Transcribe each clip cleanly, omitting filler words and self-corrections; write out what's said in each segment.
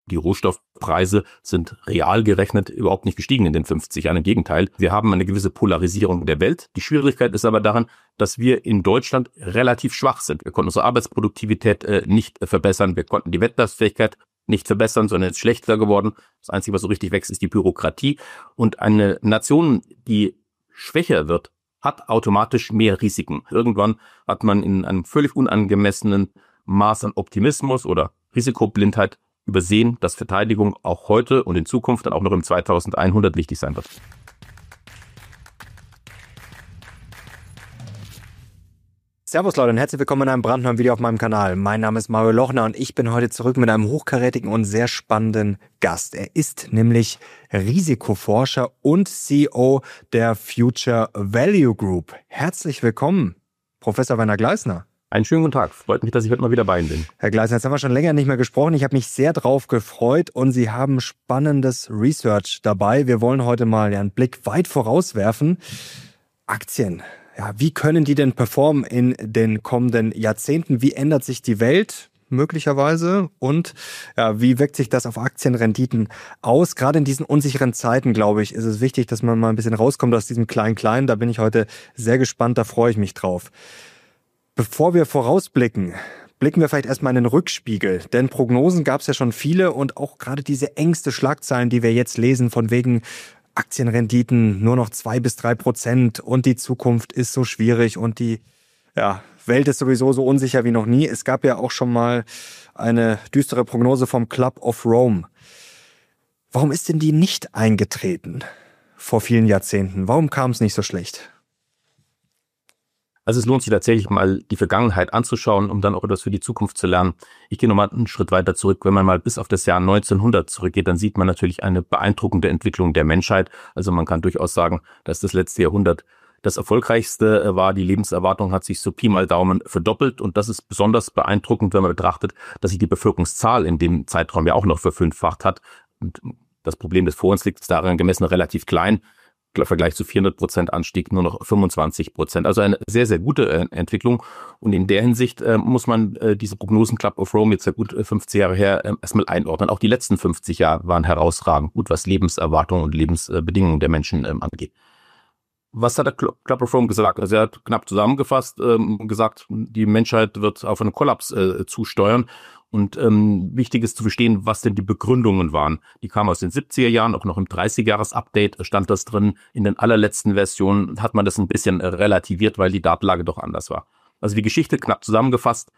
Die Rohstoffpreise sind real gerechnet überhaupt nicht gestiegen in den 50 Jahren. Im Gegenteil, wir haben eine gewisse Polarisierung der Welt. Die Schwierigkeit ist aber daran, dass wir in Deutschland relativ schwach sind. Wir konnten unsere Arbeitsproduktivität nicht verbessern. Wir konnten die Wettbewerbsfähigkeit nicht verbessern, sondern ist schlechter geworden. Das Einzige, was so richtig wächst, ist die Bürokratie. Und eine Nation, die schwächer wird, hat automatisch mehr Risiken. Irgendwann hat man in einem völlig unangemessenen Maß an Optimismus oder Risikoblindheit übersehen, dass Verteidigung auch heute und in Zukunft dann auch noch im 2100 wichtig sein wird. Servus Leute und herzlich willkommen in einem brandneuen Video auf meinem Kanal. Mein Name ist Mario Lochner und ich bin heute zurück mit einem hochkarätigen und sehr spannenden Gast. Er ist nämlich Risikoforscher und CEO der Future Value Group. Herzlich willkommen, Professor Werner Gleisner. Einen schönen guten Tag. Freut mich, dass ich heute mal wieder bei Ihnen bin. Herr Gleisner, jetzt haben wir schon länger nicht mehr gesprochen. Ich habe mich sehr drauf gefreut und Sie haben spannendes Research dabei. Wir wollen heute mal einen Blick weit vorauswerfen. Aktien. Ja, wie können die denn performen in den kommenden Jahrzehnten? Wie ändert sich die Welt möglicherweise? Und ja, wie wirkt sich das auf Aktienrenditen aus? Gerade in diesen unsicheren Zeiten, glaube ich, ist es wichtig, dass man mal ein bisschen rauskommt aus diesem Klein-Klein. Da bin ich heute sehr gespannt, da freue ich mich drauf. Bevor wir vorausblicken, blicken wir vielleicht erstmal in den Rückspiegel. Denn Prognosen gab es ja schon viele und auch gerade diese engste Schlagzeilen, die wir jetzt lesen, von wegen Aktienrenditen nur noch 2-3% und die Zukunft ist so schwierig und die Welt ist sowieso so unsicher wie noch nie. Es gab ja auch schon mal eine düstere Prognose vom Club of Rome. Warum ist denn die nicht eingetreten vor vielen Jahrzehnten? Warum kam es nicht so schlecht? Also es lohnt sich tatsächlich mal, die Vergangenheit anzuschauen, um dann auch etwas für die Zukunft zu lernen. Ich gehe nochmal einen Schritt weiter zurück. Wenn man mal bis auf das Jahr 1900 zurückgeht, dann sieht man natürlich eine beeindruckende Entwicklung der Menschheit. Also man kann durchaus sagen, dass das letzte Jahrhundert das erfolgreichste war. Die Lebenserwartung hat sich so Pi mal Daumen verdoppelt. Und das ist besonders beeindruckend, wenn man betrachtet, dass sich die Bevölkerungszahl in dem Zeitraum ja auch noch verfünffacht hat. Und das Problem, das vor uns liegt, ist daran gemessen relativ klein. Im Vergleich zu 400% Anstieg nur noch 25%. Also eine sehr, sehr gute Entwicklung. Und in der Hinsicht muss man diese Prognosen Club of Rome, jetzt ja gut 50 Jahre her, erstmal einordnen. Auch die letzten 50 Jahre waren herausragend, gut was Lebenserwartung und Lebensbedingungen der Menschen angeht. Was hat der Club of Rome gesagt? Also er hat knapp zusammengefasst gesagt, die Menschheit wird auf einen Kollaps zusteuern. Und wichtig ist zu verstehen, was denn die Begründungen waren. Die kamen aus den 70er Jahren, auch noch im 30-Jahres-Update stand das drin. In den allerletzten Versionen hat man das ein bisschen relativiert, weil die Datenlage doch anders war. Also die Geschichte knapp zusammengefasst.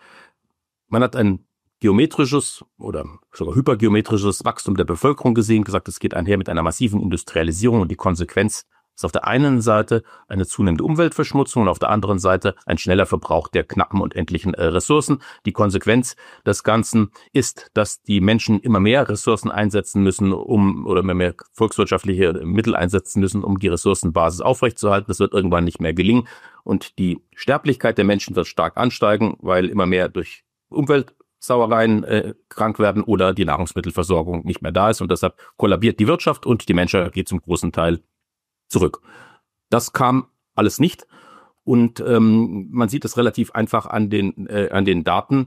Man hat ein geometrisches oder sogar hypergeometrisches Wachstum der Bevölkerung gesehen, gesagt, es geht einher mit einer massiven Industrialisierung und die Konsequenz ist auf der einen Seite eine zunehmende Umweltverschmutzung und auf der anderen Seite ein schneller Verbrauch der knappen und endlichen Ressourcen. Die Konsequenz des Ganzen ist, dass die Menschen immer mehr Ressourcen einsetzen müssen, oder immer mehr volkswirtschaftliche Mittel einsetzen müssen, um die Ressourcenbasis aufrechtzuerhalten. Das wird irgendwann nicht mehr gelingen. Und die Sterblichkeit der Menschen wird stark ansteigen, weil immer mehr durch Umweltsauereien krank werden oder die Nahrungsmittelversorgung nicht mehr da ist. Und deshalb kollabiert die Wirtschaft und die Menschheit geht zum großen Teil zurück. Das kam alles nicht und man sieht es relativ einfach an den Daten.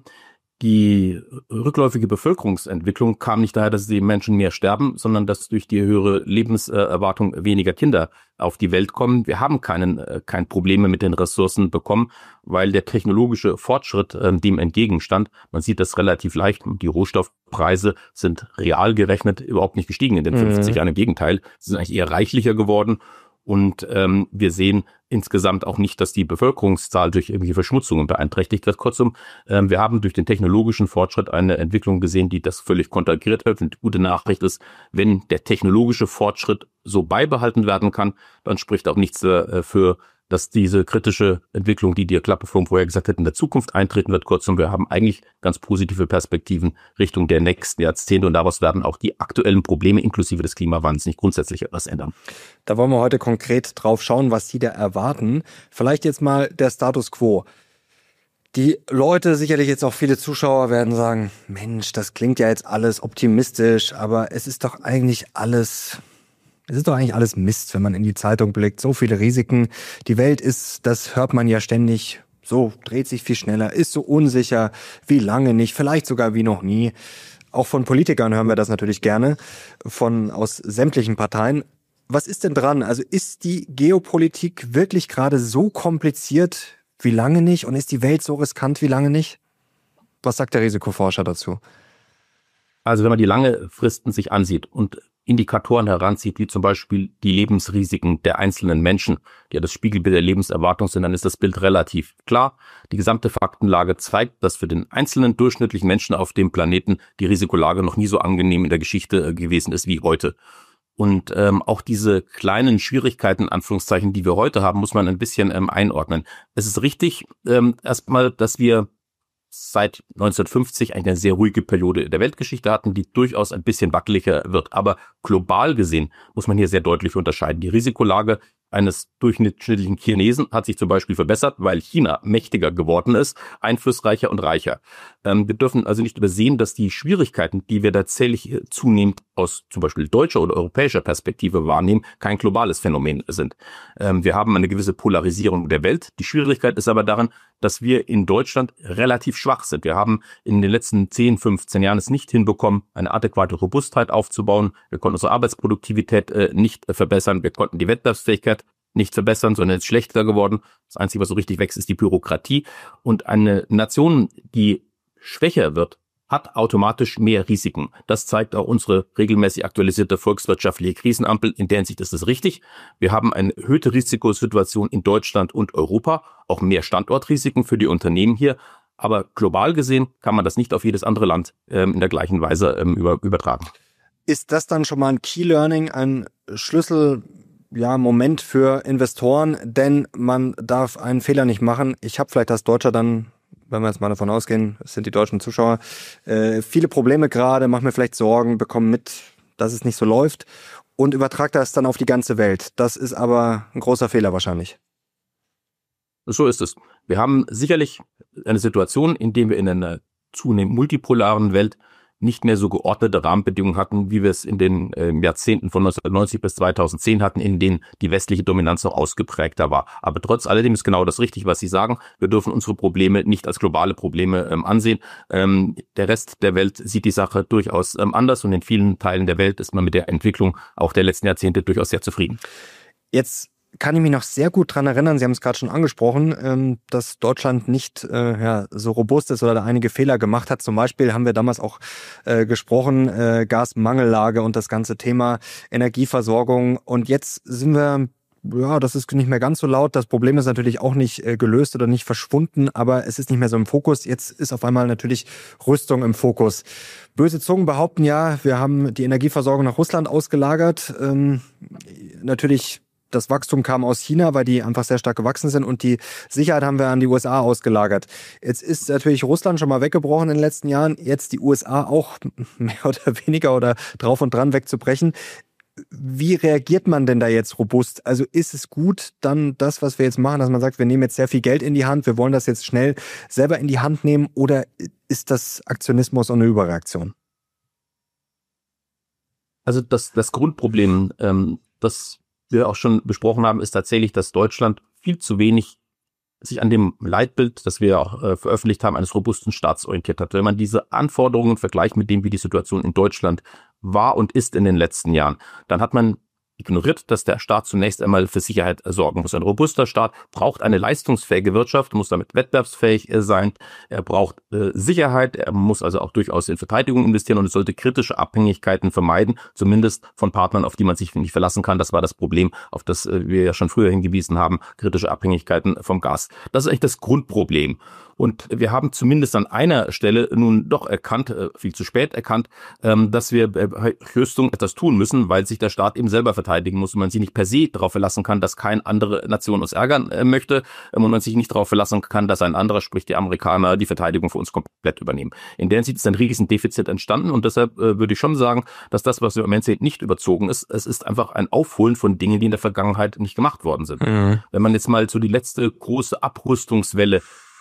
Die rückläufige Bevölkerungsentwicklung kam nicht daher, dass die Menschen mehr sterben, sondern dass durch die höhere Lebenserwartung weniger Kinder auf die Welt kommen. Wir haben keine Probleme mit den Ressourcen bekommen, weil der technologische Fortschritt dem entgegenstand. Man sieht das relativ leicht. Die Rohstoffpreise sind real gerechnet überhaupt nicht gestiegen in den 50 Jahren. Im Gegenteil, sie sind eigentlich eher reichlicher geworden. Und wir sehen insgesamt auch nicht, dass die Bevölkerungszahl durch irgendwelche Verschmutzungen beeinträchtigt wird. Kurzum, wir haben durch den technologischen Fortschritt eine Entwicklung gesehen, die das völlig konterkariert hat. Und die gute Nachricht ist, wenn der technologische Fortschritt so beibehalten werden kann, dann spricht auch nichts dafür, dass diese kritische Entwicklung, die der Club of Rome vorher gesagt hat, in der Zukunft eintreten wird. Kurzum, wir haben eigentlich ganz positive Perspektiven Richtung der nächsten Jahrzehnte und daraus werden auch die aktuellen Probleme inklusive des Klimawandels nicht grundsätzlich etwas ändern. Da wollen wir heute konkret drauf schauen, was Sie da erwarten. Vielleicht jetzt mal der Status Quo. Die Leute, sicherlich jetzt auch viele Zuschauer werden sagen, Mensch, das klingt ja jetzt alles optimistisch, aber es ist doch eigentlich alles Mist, wenn man in die Zeitung blickt. So viele Risiken. Die Welt ist, das hört man ja ständig, so dreht sich viel schneller, ist so unsicher wie lange nicht, vielleicht sogar wie noch nie. Auch von Politikern hören wir das natürlich gerne, aus sämtlichen Parteien. Was ist denn dran? Also ist die Geopolitik wirklich gerade so kompliziert wie lange nicht? Und ist die Welt so riskant wie lange nicht? Was sagt der Risikoforscher dazu? Also wenn man die lange Fristen sich ansieht und Indikatoren heranzieht, wie zum Beispiel die Lebensrisiken der einzelnen Menschen, die ja das Spiegelbild der Lebenserwartung sind, dann ist das Bild relativ klar. Die gesamte Faktenlage zeigt, dass für den einzelnen durchschnittlichen Menschen auf dem Planeten die Risikolage noch nie so angenehm in der Geschichte gewesen ist wie heute. Und auch diese kleinen Schwierigkeiten, in Anführungszeichen, die wir heute haben, muss man ein bisschen einordnen. Es ist richtig, erstmal, dass wir seit 1950 eine sehr ruhige Periode der Weltgeschichte hatten, die durchaus ein bisschen wackeliger wird. Aber global gesehen muss man hier sehr deutlich unterscheiden. Die Risikolage eines durchschnittlichen Chinesen hat sich zum Beispiel verbessert, weil China mächtiger geworden ist, einflussreicher und reicher. Wir dürfen also nicht übersehen, dass die Schwierigkeiten, die wir tatsächlich zunehmend aus zum Beispiel deutscher oder europäischer Perspektive wahrnehmen, kein globales Phänomen sind. Wir haben eine gewisse Polarisierung der Welt. Die Schwierigkeit ist aber darin, dass wir in Deutschland relativ schwach sind. Wir haben in den letzten 10, 15 Jahren es nicht hinbekommen, eine adäquate Robustheit aufzubauen. Wir konnten unsere Arbeitsproduktivität nicht verbessern. Wir konnten die Wettbewerbsfähigkeit nicht verbessern, sondern es ist schlechter geworden. Das Einzige, was so richtig wächst, ist die Bürokratie. Und eine Nation, die schwächer wird, hat automatisch mehr Risiken. Das zeigt auch unsere regelmäßig aktualisierte volkswirtschaftliche Krisenampel. In der Hinsicht ist es richtig. Wir haben eine erhöhte Risikosituation in Deutschland und Europa, auch mehr Standortrisiken für die Unternehmen hier. Aber global gesehen kann man das nicht auf jedes andere Land in der gleichen Weise übertragen. Ist das dann schon mal ein Key Learning, ein Moment für Investoren? Denn man darf einen Fehler nicht machen. Ich habe vielleicht als Deutscher dann, wenn wir jetzt mal davon ausgehen, es sind die deutschen Zuschauer, viele Probleme gerade, mache mir vielleicht Sorgen, bekomme mit, dass es nicht so läuft und übertrage das dann auf die ganze Welt. Das ist aber ein großer Fehler wahrscheinlich. So ist es. Wir haben sicherlich eine Situation, in der wir in einer zunehmend multipolaren Welt nicht mehr so geordnete Rahmenbedingungen hatten, wie wir es in den Jahrzehnten von 1990 bis 2010 hatten, in denen die westliche Dominanz noch ausgeprägter war. Aber trotz alledem ist genau das richtig, was Sie sagen. Wir dürfen unsere Probleme nicht als globale Probleme ansehen. Der Rest der Welt sieht die Sache durchaus anders und in vielen Teilen der Welt ist man mit der Entwicklung auch der letzten Jahrzehnte durchaus sehr zufrieden. Jetzt kann ich mich noch sehr gut dran erinnern, Sie haben es gerade schon angesprochen, dass Deutschland nicht so robust ist oder da einige Fehler gemacht hat. Zum Beispiel haben wir damals auch gesprochen, Gasmangellage und das ganze Thema Energieversorgung. Und jetzt sind wir, das ist nicht mehr ganz so laut. Das Problem ist natürlich auch nicht gelöst oder nicht verschwunden, aber es ist nicht mehr so im Fokus. Jetzt ist auf einmal natürlich Rüstung im Fokus. Böse Zungen behaupten ja, wir haben die Energieversorgung nach Russland ausgelagert. Natürlich das Wachstum kam aus China, weil die einfach sehr stark gewachsen sind und die Sicherheit haben wir an die USA ausgelagert. Jetzt ist natürlich Russland schon mal weggebrochen in den letzten Jahren, jetzt die USA auch mehr oder weniger oder drauf und dran wegzubrechen. Wie reagiert man denn da jetzt robust? Also ist es gut, dann das, was wir jetzt machen, dass man sagt, wir nehmen jetzt sehr viel Geld in die Hand, wir wollen das jetzt schnell selber in die Hand nehmen oder ist das Aktionismus und eine Überreaktion? Also das Grundproblem, das wir auch schon besprochen haben, ist tatsächlich, dass Deutschland viel zu wenig sich an dem Leitbild, das wir auch veröffentlicht haben, eines robusten Staats orientiert hat. Wenn man diese Anforderungen vergleicht mit dem, wie die Situation in Deutschland war und ist in den letzten Jahren, dann hat man ignoriert, dass der Staat zunächst einmal für Sicherheit sorgen muss. Ein robuster Staat braucht eine leistungsfähige Wirtschaft, muss damit wettbewerbsfähig sein. Er braucht Sicherheit, er muss also auch durchaus in Verteidigung investieren und es sollte kritische Abhängigkeiten vermeiden, zumindest von Partnern, auf die man sich nicht verlassen kann. Das war das Problem, auf das wir ja schon früher hingewiesen haben, kritische Abhängigkeiten vom Gas. Das ist eigentlich das Grundproblem. Und wir haben zumindest an einer Stelle nun doch erkannt, viel zu spät erkannt, dass wir bei Rüstung etwas tun müssen, weil sich der Staat eben selber verteidigen muss und man sich nicht per se darauf verlassen kann, dass keine andere Nation uns ärgern möchte und man sich nicht darauf verlassen kann, dass ein anderer, sprich die Amerikaner, die Verteidigung für uns komplett übernehmen. In der Hinsicht ist ein riesiges Defizit entstanden und deshalb würde ich schon sagen, dass das, was wir im Moment sehen, nicht überzogen ist. Es ist einfach ein Aufholen von Dingen, die in der Vergangenheit nicht gemacht worden sind. Mhm. Wenn man jetzt mal so die letzte große Abrüstungswelle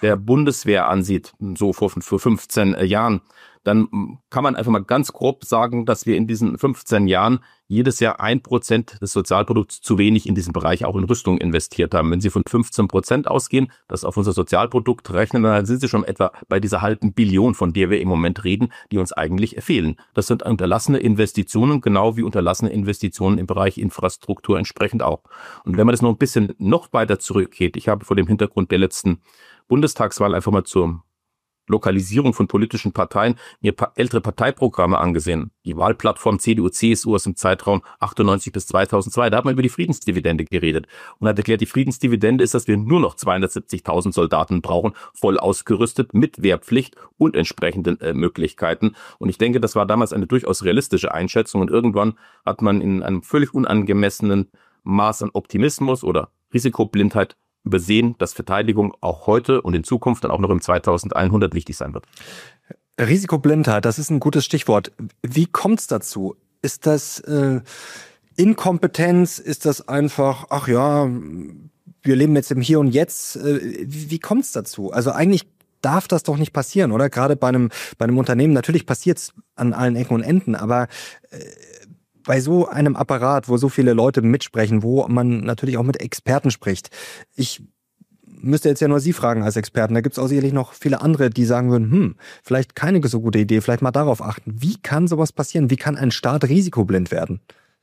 der Bundeswehr ansieht, so vor 15 Jahren, dann kann man einfach mal ganz grob sagen, dass wir in diesen 15 Jahren jedes Jahr 1% des Sozialprodukts zu wenig in diesem Bereich auch in Rüstung investiert haben. Wenn Sie von 15% ausgehen, das auf unser Sozialprodukt rechnen, dann sind Sie schon etwa bei dieser halben Billion, von der wir im Moment reden, die uns eigentlich fehlen. Das sind unterlassene Investitionen, genau wie unterlassene Investitionen im Bereich Infrastruktur entsprechend auch. Und wenn man das noch ein bisschen noch weiter zurückgeht, ich habe vor dem Hintergrund der letzten Bundestagswahl einfach mal zur Lokalisierung von politischen Parteien mir ältere Parteiprogramme angesehen. Die Wahlplattform CDU, CSU aus dem Zeitraum 98 bis 2002. Da hat man über die Friedensdividende geredet und hat erklärt, die Friedensdividende ist, dass wir nur noch 270.000 Soldaten brauchen, voll ausgerüstet mit Wehrpflicht und entsprechenden Möglichkeiten. Und ich denke, das war damals eine durchaus realistische Einschätzung. Und irgendwann hat man in einem völlig unangemessenen Maß an Optimismus oder Risikoblindheit übersehen, dass Verteidigung auch heute und in Zukunft dann auch noch im 2100 wichtig sein wird. Risikoblindheit, das ist ein gutes Stichwort. Wie kommt es dazu? Ist das Inkompetenz? Ist das einfach, ach ja, wir leben jetzt im Hier und Jetzt? Wie kommt es dazu? Also eigentlich darf das doch nicht passieren, oder? Gerade bei einem Unternehmen, natürlich passiert es an allen Ecken und Enden, aber bei so einem Apparat, wo so viele Leute mitsprechen, wo man natürlich auch mit Experten spricht. Ich müsste jetzt ja nur Sie fragen als Experten. Da gibt es auch sicherlich noch viele andere, die sagen würden, vielleicht keine so gute Idee, vielleicht mal darauf achten. Wie kann sowas passieren? Wie kann ein Staat risikoblind werden?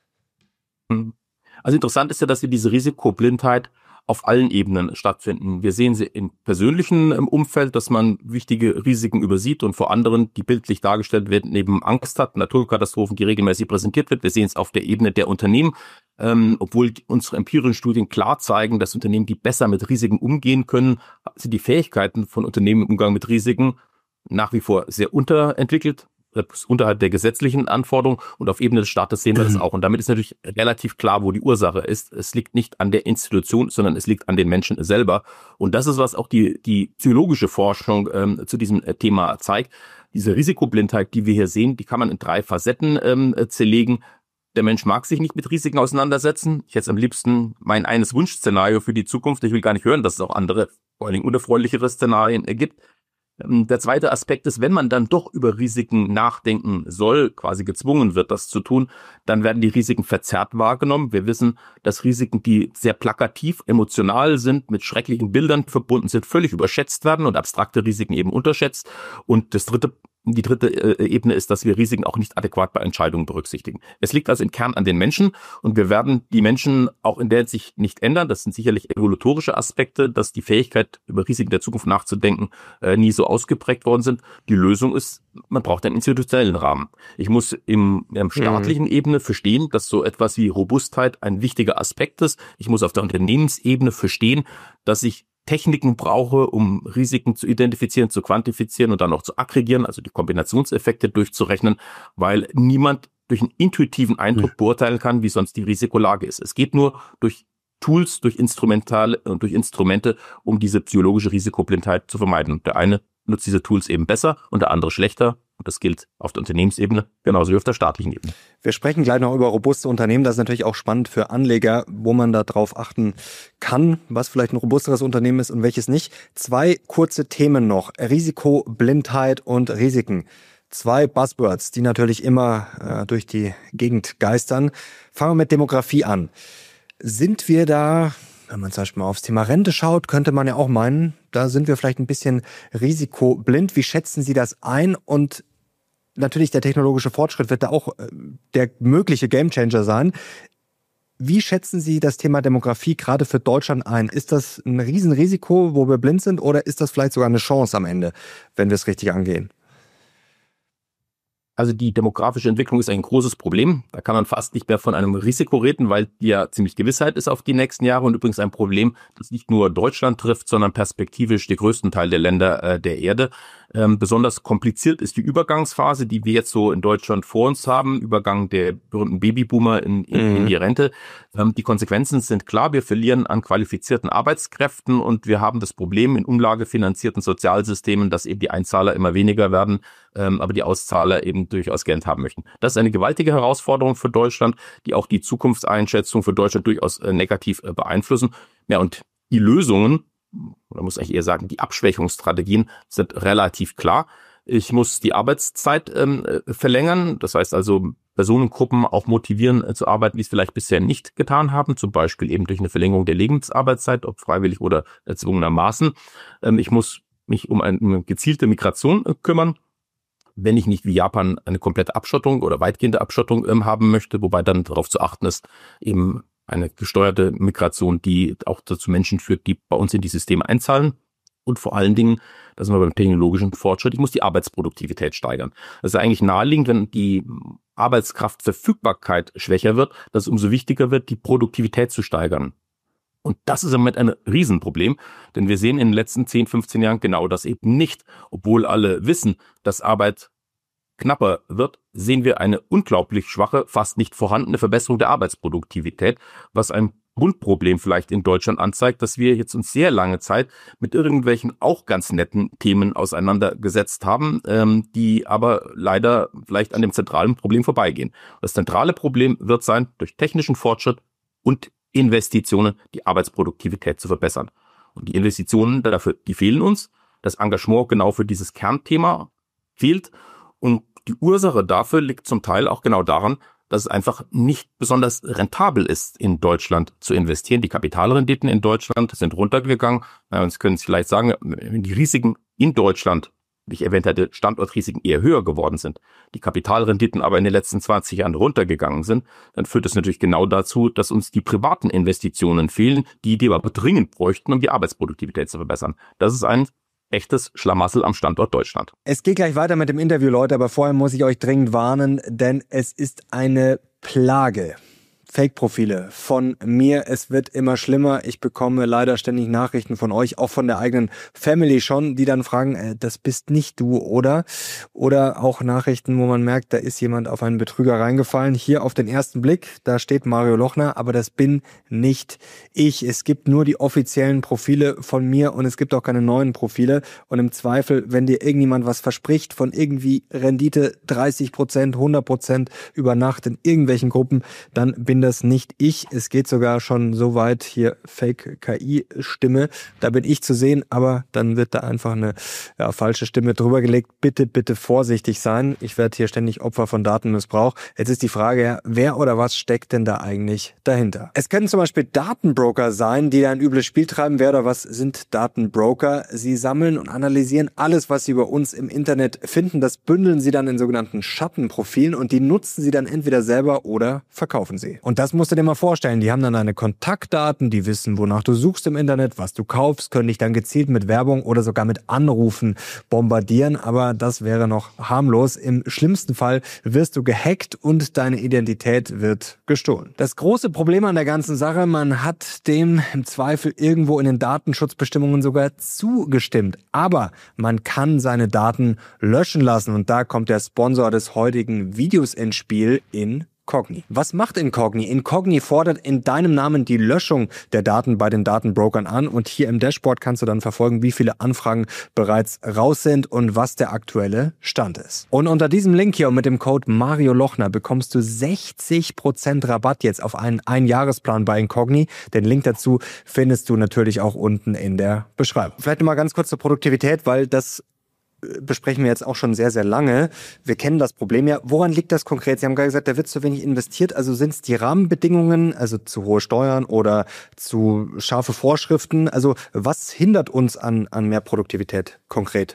Also interessant ist ja, dass wir diese Risikoblindheit auf allen Ebenen stattfinden. Wir sehen sie im persönlichen Umfeld, dass man wichtige Risiken übersieht und vor anderen, die bildlich dargestellt werden, eben Angst hat, Naturkatastrophen, die regelmäßig präsentiert wird. Wir sehen es auf der Ebene der Unternehmen, obwohl unsere empirischen Studien klar zeigen, dass Unternehmen, die besser mit Risiken umgehen können, sind die Fähigkeiten von Unternehmen im Umgang mit Risiken nach wie vor sehr unterentwickelt, unterhalb der gesetzlichen Anforderungen, und auf Ebene des Staates sehen wir das auch. Und damit ist natürlich relativ klar, wo die Ursache ist. Es liegt nicht an der Institution, sondern es liegt an den Menschen selber. Und das ist, was auch die psychologische Forschung zu diesem Thema zeigt. Diese Risikoblindheit, die wir hier sehen, die kann man in 3 Facetten zerlegen. Der Mensch mag sich nicht mit Risiken auseinandersetzen. Ich hätte am liebsten mein eines Wunschszenario für die Zukunft. Ich will gar nicht hören, dass es auch andere, vor allen Dingen unerfreulichere Szenarien gibt. Der zweite Aspekt ist, wenn man dann doch über Risiken nachdenken soll, quasi gezwungen wird, das zu tun, dann werden die Risiken verzerrt wahrgenommen. Wir wissen, dass Risiken, die sehr plakativ, emotional sind, mit schrecklichen Bildern verbunden sind, völlig überschätzt werden und abstrakte Risiken eben unterschätzt. Und die dritte Ebene ist, dass wir Risiken auch nicht adäquat bei Entscheidungen berücksichtigen. Es liegt also im Kern an den Menschen und wir werden die Menschen auch in der Hinsicht nicht ändern. Das sind sicherlich evolutorische Aspekte, dass die Fähigkeit, über Risiken der Zukunft nachzudenken, nie so ausgeprägt worden sind. Die Lösung ist, man braucht einen institutionellen Rahmen. Ich muss in der staatlichen Ebene verstehen, dass so etwas wie Robustheit ein wichtiger Aspekt ist. Ich muss auf der Unternehmensebene verstehen, dass ich Techniken brauche, um Risiken zu identifizieren, zu quantifizieren und dann auch zu aggregieren, also die Kombinationseffekte durchzurechnen, weil niemand durch einen intuitiven Eindruck beurteilen kann, wie sonst die Risikolage ist. Es geht nur durch Tools, durch Instrumente, um diese psychologische Risikoblindheit zu vermeiden. Der eine nutzt diese Tools eben besser und der andere schlechter. Und das gilt auf der Unternehmensebene genauso wie auf der staatlichen Ebene. Wir sprechen gleich noch über robuste Unternehmen. Das ist natürlich auch spannend für Anleger, wo man da drauf achten kann, was vielleicht ein robusteres Unternehmen ist und welches nicht. 2 kurze Themen noch. Risikoblindheit und Risiken. 2 Buzzwords, die natürlich immer durch die Gegend geistern. Fangen wir mit Demografie an. Sind wir da, wenn man zum Beispiel mal aufs Thema Rente schaut, könnte man ja auch meinen, da sind wir vielleicht ein bisschen risikoblind. Wie schätzen Sie das ein? Und natürlich, der technologische Fortschritt wird da auch der mögliche Gamechanger sein. Wie schätzen Sie das Thema Demografie gerade für Deutschland ein? Ist das ein Riesenrisiko, wo wir blind sind, oder ist das vielleicht sogar eine Chance am Ende, wenn wir es richtig angehen? Also die demografische Entwicklung ist ein großes Problem. Da kann man fast nicht mehr von einem Risiko reden, weil die ja ziemlich Gewissheit ist auf die nächsten Jahre und übrigens ein Problem, das nicht nur Deutschland trifft, sondern perspektivisch den größten Teil der Länder der Erde. Besonders kompliziert ist die Übergangsphase, die wir jetzt so in Deutschland vor uns haben, Übergang der berühmten Babyboomer in die Rente. Die Konsequenzen sind klar, wir verlieren an qualifizierten Arbeitskräften und wir haben das Problem in umlagefinanzierten Sozialsystemen, dass eben die Einzahler immer weniger werden, aber die Auszahler eben durchaus Geld haben möchten. Das ist eine gewaltige Herausforderung für Deutschland, die auch die Zukunftseinschätzung für Deutschland durchaus negativ beeinflussen. Ja, und die Lösungen oder muss eigentlich eher sagen, die Abschwächungsstrategien sind relativ klar. Ich muss die Arbeitszeit verlängern, das heißt also Personengruppen auch motivieren zu arbeiten, die es vielleicht bisher nicht getan haben, zum Beispiel eben durch eine Verlängerung der Lebensarbeitszeit, ob freiwillig oder erzwungenermaßen. Ich muss mich um eine gezielte Migration kümmern, wenn ich nicht wie Japan eine komplette Abschottung oder weitgehende Abschottung haben möchte, wobei dann darauf zu achten ist, eben eine gesteuerte Migration, die auch dazu Menschen führt, die bei uns in die Systeme einzahlen. Und vor allen Dingen, da sind wir beim technologischen Fortschritt, ich muss die Arbeitsproduktivität steigern. Das ist eigentlich naheliegend, wenn die Arbeitskraftverfügbarkeit schwächer wird, dass es umso wichtiger wird, die Produktivität zu steigern. Und das ist im Moment ein Riesenproblem, denn wir sehen in den letzten 10, 15 Jahren genau das eben nicht. Obwohl alle wissen, dass Arbeit knapper wird, sehen wir eine unglaublich schwache, fast nicht vorhandene Verbesserung der Arbeitsproduktivität, was ein Grundproblem vielleicht in Deutschland anzeigt, dass wir jetzt uns sehr lange Zeit mit irgendwelchen auch ganz netten Themen auseinandergesetzt haben, die aber leider vielleicht an dem zentralen Problem vorbeigehen. Das zentrale Problem wird sein, durch technischen Fortschritt und Investitionen die Arbeitsproduktivität zu verbessern. Und die Investitionen dafür, die fehlen uns. Das Engagement genau für dieses Kernthema fehlt. Und die Ursache dafür liegt zum Teil auch genau daran, dass es einfach nicht besonders rentabel ist, in Deutschland zu investieren. Die Kapitalrenditen in Deutschland sind runtergegangen. Uns können es vielleicht sagen, wenn die Risiken in Deutschland, wie ich erwähnt hatte, Standortrisiken eher höher geworden sind, die Kapitalrenditen aber in den letzten 20 Jahren runtergegangen sind, dann führt das natürlich genau dazu, dass uns die privaten Investitionen fehlen, die wir aber dringend bräuchten, um die Arbeitsproduktivität zu verbessern. Das ist ein echtes Schlamassel am Standort Deutschland. Es geht gleich weiter mit dem Interview, Leute, aber vorher muss ich euch dringend warnen, denn es ist eine Plage. Fake-Profile von mir. Es wird immer schlimmer. Ich bekomme leider ständig Nachrichten von euch, auch von der eigenen Family schon, die dann fragen, das bist nicht du, oder? Oder auch Nachrichten, wo man merkt, da ist jemand auf einen Betrüger reingefallen. Hier auf den ersten Blick, da steht Mario Lochner, aber das bin nicht ich. Es gibt nur die offiziellen Profile von mir und es gibt auch keine neuen Profile. Und im Zweifel, wenn dir irgendjemand was verspricht von irgendwie Rendite 30%, 100% über Nacht in irgendwelchen Gruppen, dann bin das nicht ich. Es geht sogar schon so weit, hier Fake-KI-Stimme, da bin ich zu sehen, aber dann wird da einfach eine falsche Stimme drüber gelegt. Bitte, bitte vorsichtig sein. Ich werde hier ständig Opfer von Datenmissbrauch. Jetzt ist die Frage, wer oder was steckt denn da eigentlich dahinter? Es können zum Beispiel Datenbroker sein, die da ein übles Spiel treiben. Wer oder was sind Datenbroker? Sie sammeln und analysieren alles, was sie über uns im Internet finden. Das bündeln sie dann in sogenannten Schattenprofilen und die nutzen sie dann entweder selber oder verkaufen sie. Und das musst du dir mal vorstellen. Die haben dann deine Kontaktdaten, die wissen, wonach du suchst im Internet, was du kaufst, können dich dann gezielt mit Werbung oder sogar mit Anrufen bombardieren. Aber das wäre noch harmlos. Im schlimmsten Fall wirst du gehackt und deine Identität wird gestohlen. Das große Problem an der ganzen Sache, man hat dem im Zweifel irgendwo in den Datenschutzbestimmungen sogar zugestimmt. Aber man kann seine Daten löschen lassen. Und da kommt der Sponsor des heutigen Videos ins Spiel, Incogni. Was macht Incogni? Incogni fordert in deinem Namen die Löschung der Daten bei den Datenbrokern an und hier im Dashboard kannst du dann verfolgen, wie viele Anfragen bereits raus sind und was der aktuelle Stand ist. Und unter diesem Link hier und mit dem Code Mario Lochner bekommst du 60% Rabatt jetzt auf einen Einjahresplan bei Incogni. Den Link dazu findest du natürlich auch unten in der Beschreibung. Vielleicht nochmal ganz kurz zur Produktivität, weil das besprechen wir jetzt auch schon sehr, sehr lange. Wir kennen das Problem ja. Woran liegt das konkret? Sie haben gerade gesagt, da wird zu wenig investiert. Also sind es die Rahmenbedingungen, also zu hohe Steuern oder zu scharfe Vorschriften? Also was hindert uns an mehr Produktivität konkret?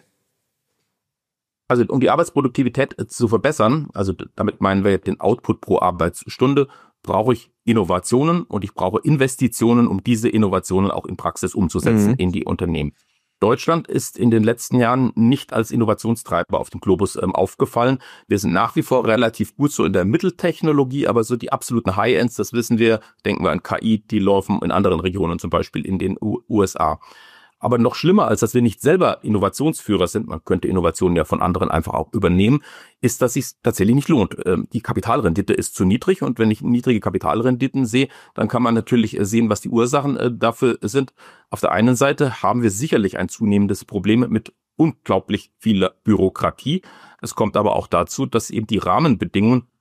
Also um die Arbeitsproduktivität zu verbessern, also damit meinen wir den Output pro Arbeitsstunde, brauche ich Innovationen und ich brauche Investitionen, um diese Innovationen auch in Praxis umzusetzen in die Unternehmen. Deutschland ist in den letzten Jahren nicht als Innovationstreiber auf dem Globus aufgefallen. Wir sind nach wie vor relativ gut so in der Mitteltechnologie, aber so die absoluten High-Ends, das wissen wir, denken wir an KI, die laufen in anderen Regionen, zum Beispiel in den USA. Aber noch schlimmer, als dass wir nicht selber Innovationsführer sind, man könnte Innovationen ja von anderen einfach auch übernehmen, ist, dass es sich tatsächlich nicht lohnt. Die Kapitalrendite ist zu niedrig und wenn ich niedrige Kapitalrenditen sehe, dann kann man natürlich sehen, was die Ursachen dafür sind. Auf der einen Seite haben wir sicherlich ein zunehmendes Problem mit unglaublich vieler Bürokratie. Es kommt aber auch dazu, dass eben die Rahmenbedingungen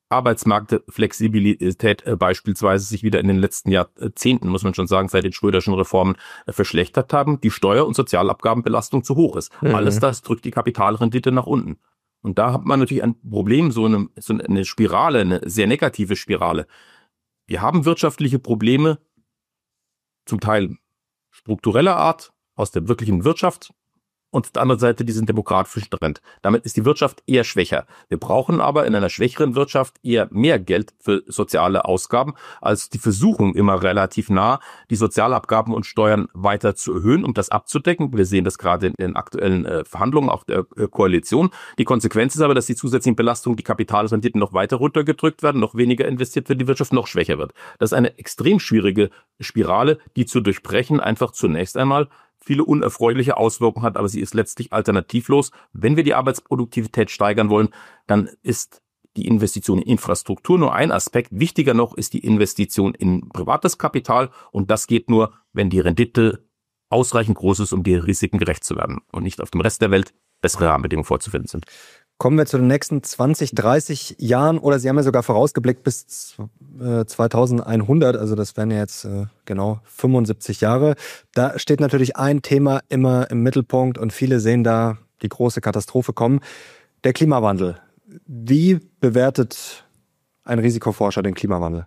Arbeitsmarktflexibilität beispielsweise sich wieder in den letzten Jahrzehnten, muss man schon sagen, seit den Schröderschen Reformen verschlechtert haben, die Steuer- und Sozialabgabenbelastung zu hoch ist. Alles das drückt die Kapitalrendite nach unten. Und da hat man natürlich ein Problem, so eine Spirale, eine sehr negative Spirale. Wir haben wirtschaftliche Probleme, zum Teil struktureller Art, aus der wirklichen Wirtschaft, und auf der anderen Seite diesen demografischen Trend. Damit ist die Wirtschaft eher schwächer. Wir brauchen aber in einer schwächeren Wirtschaft eher mehr Geld für soziale Ausgaben, als die Versuchung immer relativ nah, die Sozialabgaben und Steuern weiter zu erhöhen, um das abzudecken. Wir sehen das gerade in den aktuellen Verhandlungen auch der Koalition. Die Konsequenz ist aber, dass die zusätzlichen Belastungen, die Kapitalrenditen noch weiter runtergedrückt werden, noch weniger investiert wird, die Wirtschaft noch schwächer wird. Das ist eine extrem schwierige Spirale, die zu durchbrechen einfach zunächst einmal viele unerfreuliche Auswirkungen hat, aber sie ist letztlich alternativlos. Wenn wir die Arbeitsproduktivität steigern wollen, dann ist die Investition in Infrastruktur nur ein Aspekt. Wichtiger noch ist die Investition in privates Kapital, und das geht nur, wenn die Rendite ausreichend groß ist, um den Risiken gerecht zu werden und nicht auf dem Rest der Welt bessere Rahmenbedingungen vorzufinden sind. Kommen wir zu den nächsten 20, 30 Jahren, oder Sie haben ja sogar vorausgeblickt bis 2100, also das wären ja jetzt genau 75 Jahre. Da steht natürlich ein Thema immer im Mittelpunkt und viele sehen da die große Katastrophe kommen: der Klimawandel. Wie bewertet ein Risikoforscher den Klimawandel?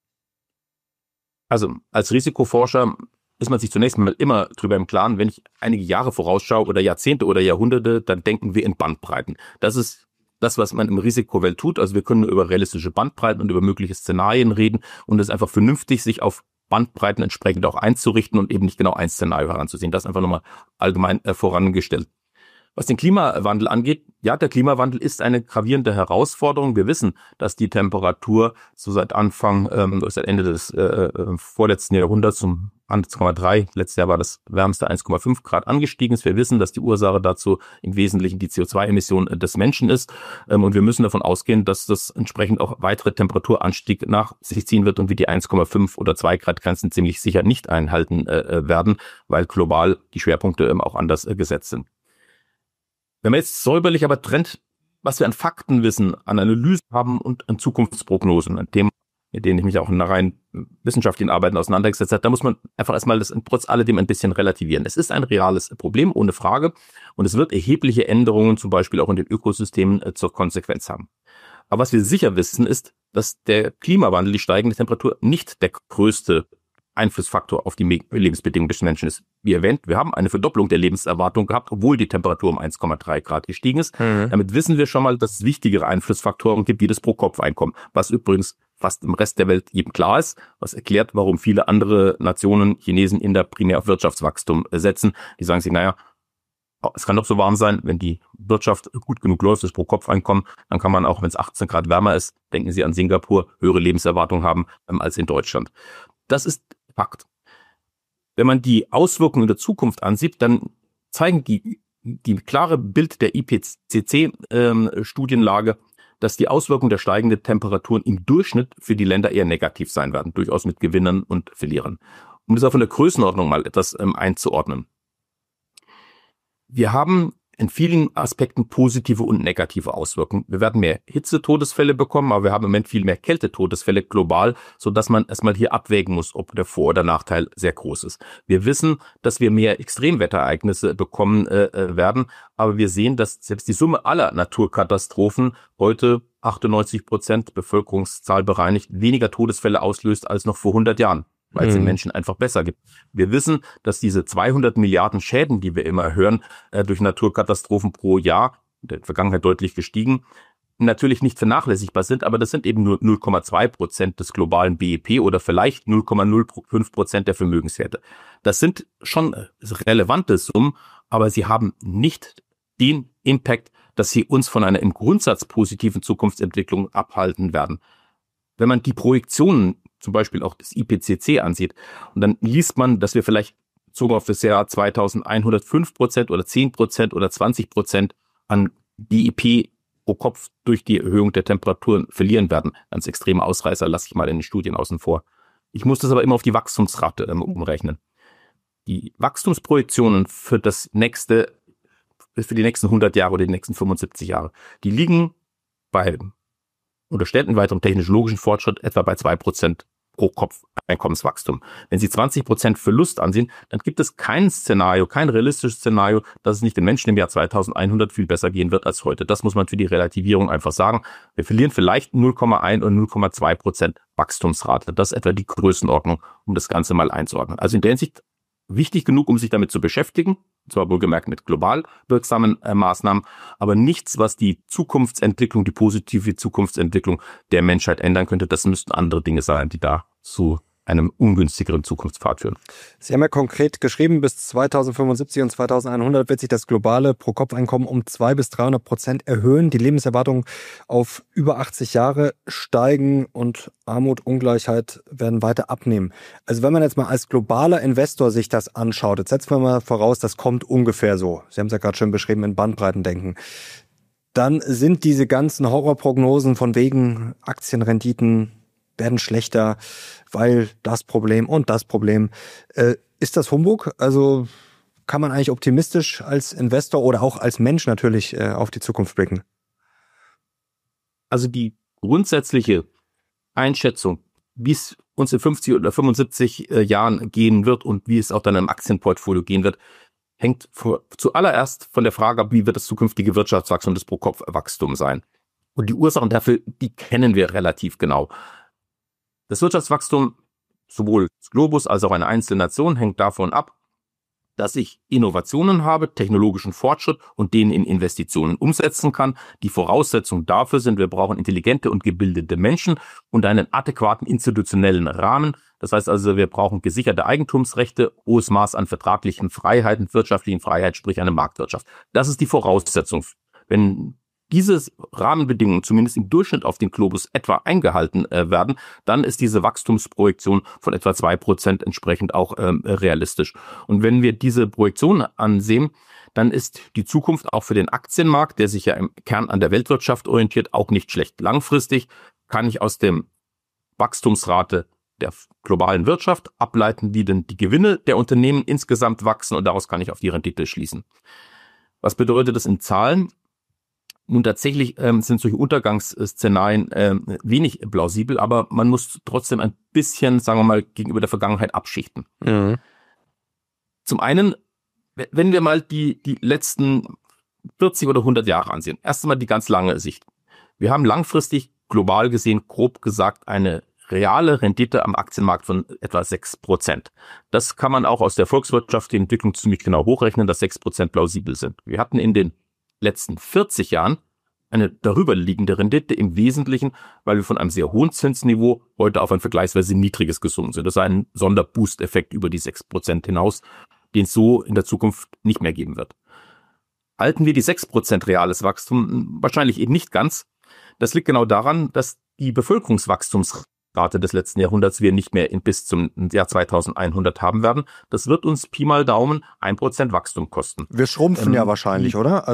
Also als Risikoforscher ist man sich zunächst mal immer drüber im Klaren, wenn ich einige Jahre vorausschaue oder Jahrzehnte oder Jahrhunderte, dann denken wir in Bandbreiten. Das ist das, was man im Risikowelt tut. Also wir können über realistische Bandbreiten und über mögliche Szenarien reden, und es ist einfach vernünftig, sich auf Bandbreiten entsprechend auch einzurichten und eben nicht genau ein Szenario heranzusehen. Das einfach nochmal allgemein vorangestellt. Was den Klimawandel angeht, ja, der Klimawandel ist eine gravierende Herausforderung. Wir wissen, dass die Temperatur so seit Ende des vorletzten Jahrhunderts um 1,3, letztes Jahr war das wärmste 1,5 Grad angestiegen ist. Wir wissen, dass die Ursache dazu im Wesentlichen die CO2-Emission des Menschen ist. Und wir müssen davon ausgehen, dass das entsprechend auch weitere Temperaturanstieg nach sich ziehen wird und wir die 1,5 oder 2 Grad Grenzen ziemlich sicher nicht einhalten werden, weil global die Schwerpunkte auch anders gesetzt sind. Wenn man jetzt säuberlich aber trennt, was wir an Faktenwissen, an Analysen haben und an Zukunftsprognosen, an Themen, mit denen ich mich auch in einer rein wissenschaftlichen Arbeiten auseinandergesetzt habe, da muss man einfach erstmal das trotz alledem ein bisschen relativieren. Es ist ein reales Problem, ohne Frage, und es wird erhebliche Änderungen zum Beispiel auch in den Ökosystemen zur Konsequenz haben. Aber was wir sicher wissen, ist, dass der Klimawandel, die steigende Temperatur, nicht der größte Einflussfaktor auf die Lebensbedingungen des Menschen ist. Wie erwähnt, wir haben eine Verdopplung der Lebenserwartung gehabt, obwohl die Temperatur um 1,3 Grad gestiegen ist. Damit wissen wir schon mal, dass es wichtigere Einflussfaktoren gibt, wie das Pro-Kopf-Einkommen, was übrigens fast im Rest der Welt jedem klar ist, was erklärt, warum viele andere Nationen, Chinesen, Inder, primär auf Wirtschaftswachstum setzen. Die sagen sich, naja, es kann doch so warm sein, wenn die Wirtschaft gut genug läuft, das Pro-Kopf-Einkommen, dann kann man auch, wenn es 18 Grad wärmer ist, denken Sie an Singapur, höhere Lebenserwartung haben als in Deutschland. Das ist Fakt. Wenn man die Auswirkungen der Zukunft ansieht, dann zeigen die klare Bild der IPCC-Studienlage, dass die Auswirkungen der steigenden Temperaturen im Durchschnitt für die Länder eher negativ sein werden, durchaus mit Gewinnern und Verlierern. Um das auch von der Größenordnung mal etwas einzuordnen. Wir haben in vielen Aspekten positive und negative Auswirkungen. Wir werden mehr Hitzetodesfälle bekommen, aber wir haben im Moment viel mehr Kältetodesfälle global, sodass man erstmal hier abwägen muss, ob der Vor- oder Nachteil sehr groß ist. Wir wissen, dass wir mehr Extremwetterereignisse bekommen werden, aber wir sehen, dass selbst die Summe aller Naturkatastrophen heute 98% Bevölkerungszahl bereinigt weniger Todesfälle auslöst als noch vor 100 Jahren. Weil es den Menschen einfach besser gibt. Wir wissen, dass diese 200 Milliarden Schäden, die wir immer hören, durch Naturkatastrophen pro Jahr, in der Vergangenheit deutlich gestiegen, natürlich nicht vernachlässigbar sind, aber das sind eben nur 0,2% des globalen BIP oder vielleicht 0,05% der Vermögenswerte. Das sind schon relevante Summen, aber sie haben nicht den Impact, dass sie uns von einer im Grundsatz positiven Zukunftsentwicklung abhalten werden. Wenn man die Projektionen zum Beispiel auch das IPCC ansieht, und dann liest man, dass wir vielleicht sogar auf das Jahr 2105% oder 10% oder 20% an BIP pro Kopf durch die Erhöhung der Temperaturen verlieren werden. Ganz extreme Ausreißer lasse ich mal in den Studien außen vor. Ich muss das aber immer auf die Wachstumsrate umrechnen. Die Wachstumsprojektionen für die nächsten 100 Jahre oder die nächsten 75 Jahre, die liegen bei unterstellt einen weiteren technologischen Fortschritt etwa bei 2% pro Kopf Einkommenswachstum. Wenn Sie 20% Verlust ansehen, dann gibt es kein Szenario, kein realistisches Szenario, dass es nicht den Menschen im Jahr 2100 viel besser gehen wird als heute. Das muss man für die Relativierung einfach sagen. Wir verlieren vielleicht 0,1 oder 0,2% Wachstumsrate. Das ist etwa die Größenordnung, um das Ganze mal einzuordnen. Also in der Hinsicht wichtig genug, um sich damit zu beschäftigen, zwar wohlgemerkt mit global wirksamen Maßnahmen, aber nichts, was die Zukunftsentwicklung, die positive Zukunftsentwicklung der Menschheit ändern könnte. Das müssten andere Dinge sein, die da zu einem ungünstigeren Zukunftspfad führen. Sie haben ja konkret geschrieben, bis 2075 und 2100 wird sich das globale Pro-Kopf-Einkommen um 200 bis 300% erhöhen, die Lebenserwartung auf über 80 Jahre steigen und Armut, Ungleichheit werden weiter abnehmen. Also wenn man jetzt mal als globaler Investor sich das anschaut, jetzt setzen wir mal voraus, das kommt ungefähr so. Sie haben es ja gerade schön beschrieben, in Bandbreitendenken. Dann sind diese ganzen Horrorprognosen von wegen Aktienrenditen werden schlechter, weil das Problem und das Problem. Ist das Humbug? Also kann man eigentlich optimistisch als Investor oder auch als Mensch natürlich auf die Zukunft blicken? Also die grundsätzliche Einschätzung, wie es uns in 50 oder 75 Jahren gehen wird und wie es auch dann im Aktienportfolio gehen wird, hängt zuallererst von der Frage ab, wie wird das zukünftige Wirtschaftswachstum, das Pro-Kopf-Wachstum sein. Und die Ursachen dafür, die kennen wir relativ genau. Das Wirtschaftswachstum, sowohl des Globus als auch einer einzelnen Nation, hängt davon ab, dass ich Innovationen habe, technologischen Fortschritt und den in Investitionen umsetzen kann. Die Voraussetzungen dafür sind, wir brauchen intelligente und gebildete Menschen und einen adäquaten institutionellen Rahmen. Das heißt also, wir brauchen gesicherte Eigentumsrechte, hohes Maß an vertraglichen Freiheiten, wirtschaftlichen Freiheit, sprich eine Marktwirtschaft. Das ist die Voraussetzung. Wenn diese Rahmenbedingungen zumindest im Durchschnitt auf den Globus etwa eingehalten werden, dann ist diese Wachstumsprojektion von etwa 2% entsprechend auch realistisch. Und wenn wir diese Projektion ansehen, dann ist die Zukunft auch für den Aktienmarkt, der sich ja im Kern an der Weltwirtschaft orientiert, auch nicht schlecht. Langfristig kann ich aus dem Wachstumsrate der globalen Wirtschaft ableiten, wie denn die Gewinne der Unternehmen insgesamt wachsen, und daraus kann ich auf die Rendite schließen. Was bedeutet das in Zahlen? Nun, tatsächlich sind solche Untergangsszenarien wenig plausibel, aber man muss trotzdem ein bisschen, sagen wir mal, gegenüber der Vergangenheit abschichten. Mhm. Zum einen, wenn wir mal die letzten 40 oder 100 Jahre ansehen, erst einmal die ganz lange Sicht. Wir haben langfristig global gesehen, grob gesagt, eine reale Rendite am Aktienmarkt von etwa 6%. Das kann man auch aus der volkswirtschaftlichen Entwicklung ziemlich genau hochrechnen, dass 6% plausibel sind. Wir hatten in den letzten 40 Jahren eine darüberliegende Rendite im Wesentlichen, weil wir von einem sehr hohen Zinsniveau heute auf ein vergleichsweise niedriges gesunken sind. Das ist ein Sonderboost-Effekt über die 6% hinaus, den es so in der Zukunft nicht mehr geben wird. Halten wir die 6% reales Wachstum? Wahrscheinlich eben nicht ganz. Das liegt genau daran, dass die Bevölkerungswachstumsrate des letzten Jahrhunderts wir nicht mehr bis zum Jahr 2100 haben werden. Das wird uns Pi mal Daumen 1% Wachstum kosten. Wir schrumpfen ja wahrscheinlich, oder?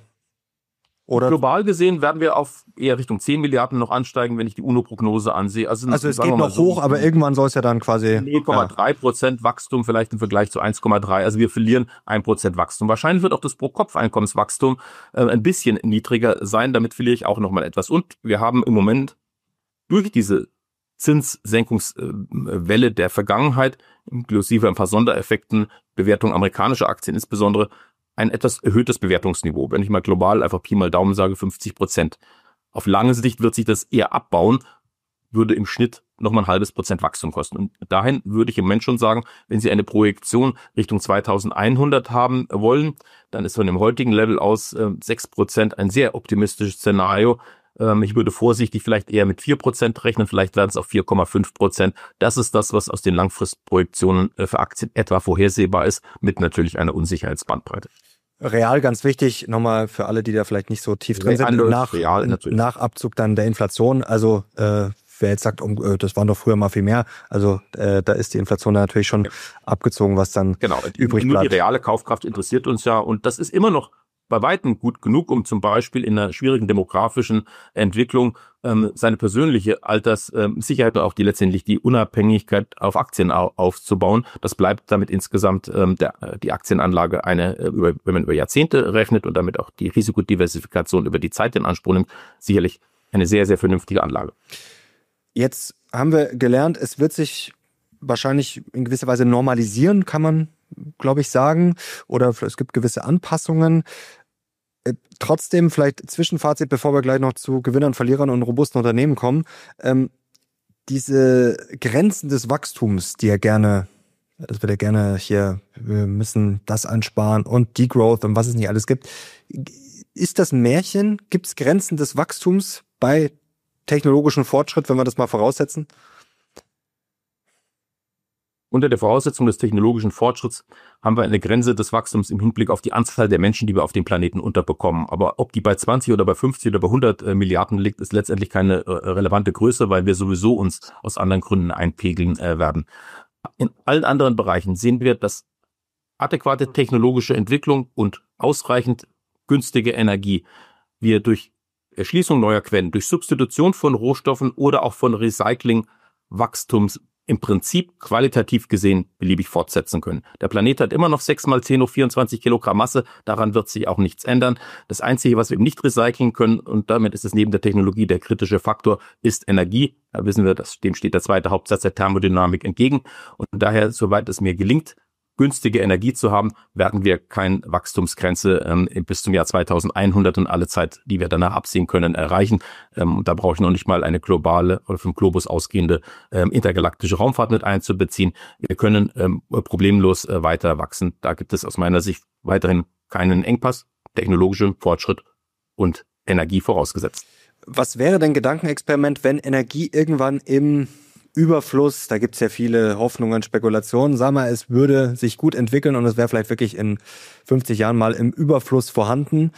Oder global gesehen werden wir auf eher Richtung 10 Milliarden noch ansteigen, wenn ich die UNO-Prognose ansehe. Also es geht noch hoch, aber irgendwann soll es ja dann quasi 0,3% Wachstum vielleicht im Vergleich zu 1,3. Also wir verlieren 1% Wachstum. Wahrscheinlich wird auch das Pro-Kopf-Einkommenswachstum ein bisschen niedriger sein. Damit verliere ich auch nochmal etwas. Und wir haben im Moment durch diese Zinssenkungswelle der Vergangenheit, inklusive ein paar Sondereffekten, Bewertung amerikanischer Aktien insbesondere, ein etwas erhöhtes Bewertungsniveau. Wenn ich mal global einfach Pi mal Daumen sage, 50%. Auf lange Sicht wird sich das eher abbauen, würde im Schnitt nochmal ein halbes Prozent Wachstum kosten. Und dahin würde ich im Moment schon sagen, wenn Sie eine Projektion Richtung 2100 haben wollen, dann ist von dem heutigen Level aus 6% ein sehr optimistisches Szenario. Ich würde vorsichtig vielleicht eher mit 4% rechnen, vielleicht werden es auch 4,5%. Das ist das, was aus den Langfristprojektionen für Aktien etwa vorhersehbar ist, mit natürlich einer Unsicherheitsbandbreite. Real ganz wichtig, nochmal für alle, die da vielleicht nicht so tief drin sind, nach Abzug dann der Inflation, also wer jetzt sagt, das waren doch früher mal viel mehr, also da ist die Inflation natürlich schon abgezogen, was dann übrig bleibt. Nur die reale Kaufkraft interessiert uns ja, und das ist immer noch bei weitem gut genug, um zum Beispiel in einer schwierigen demografischen Entwicklung seine persönliche Alterssicherheit und auch letztendlich die Unabhängigkeit auf Aktien aufzubauen. Das bleibt damit insgesamt die Aktienanlage wenn man über Jahrzehnte rechnet und damit auch die Risikodiversifikation über die Zeit in Anspruch nimmt, sicherlich eine sehr, sehr vernünftige Anlage. Jetzt haben wir gelernt, es wird sich wahrscheinlich in gewisser Weise normalisieren, kann man, glaube ich, sagen. Oder es gibt gewisse Anpassungen. Trotzdem vielleicht Zwischenfazit, bevor wir gleich noch zu Gewinnern, Verlierern und robusten Unternehmen kommen. Diese Grenzen des Wachstums, das wird ja gerne hier, wir müssen das einsparen und Degrowth und was es nicht alles gibt. Ist das ein Märchen? Gibt es Grenzen des Wachstums bei technologischem Fortschritt, wenn wir das mal voraussetzen? Unter der Voraussetzung des technologischen Fortschritts haben wir eine Grenze des Wachstums im Hinblick auf die Anzahl der Menschen, die wir auf dem Planeten unterbekommen. Aber ob die bei 20 oder bei 50 oder bei 100 Milliarden liegt, ist letztendlich keine relevante Größe, weil wir sowieso uns aus anderen Gründen einpegeln werden. In allen anderen Bereichen sehen wir, dass adäquate technologische Entwicklung und ausreichend günstige Energie wir durch Erschließung neuer Quellen, durch Substitution von Rohstoffen oder auch von Recycling Wachstums im Prinzip qualitativ gesehen beliebig fortsetzen können. Der Planet hat immer noch 6 mal 10 hoch 24 Kilogramm Masse, daran wird sich auch nichts ändern. Das Einzige, was wir eben nicht recyceln können, und damit ist es neben der Technologie der kritische Faktor, ist Energie. Da wissen wir, dem steht der zweite Hauptsatz der Thermodynamik entgegen. Und daher, soweit es mir gelingt, günstige Energie zu haben, werden wir keine Wachstumsgrenze bis zum Jahr 2100 und alle Zeit, die wir danach absehen können, erreichen. Da brauche ich noch nicht mal eine globale oder vom Globus ausgehende intergalaktische Raumfahrt mit einzubeziehen. Wir können problemlos weiter wachsen. Da gibt es aus meiner Sicht weiterhin keinen Engpass, technologischen Fortschritt und Energie vorausgesetzt. Was wäre denn Gedankenexperiment, wenn Energie irgendwann im Überfluss, da gibt's ja viele Hoffnungen, Spekulationen, sagen wir, es würde sich gut entwickeln und es wäre vielleicht wirklich in 50 Jahren mal im Überfluss vorhanden.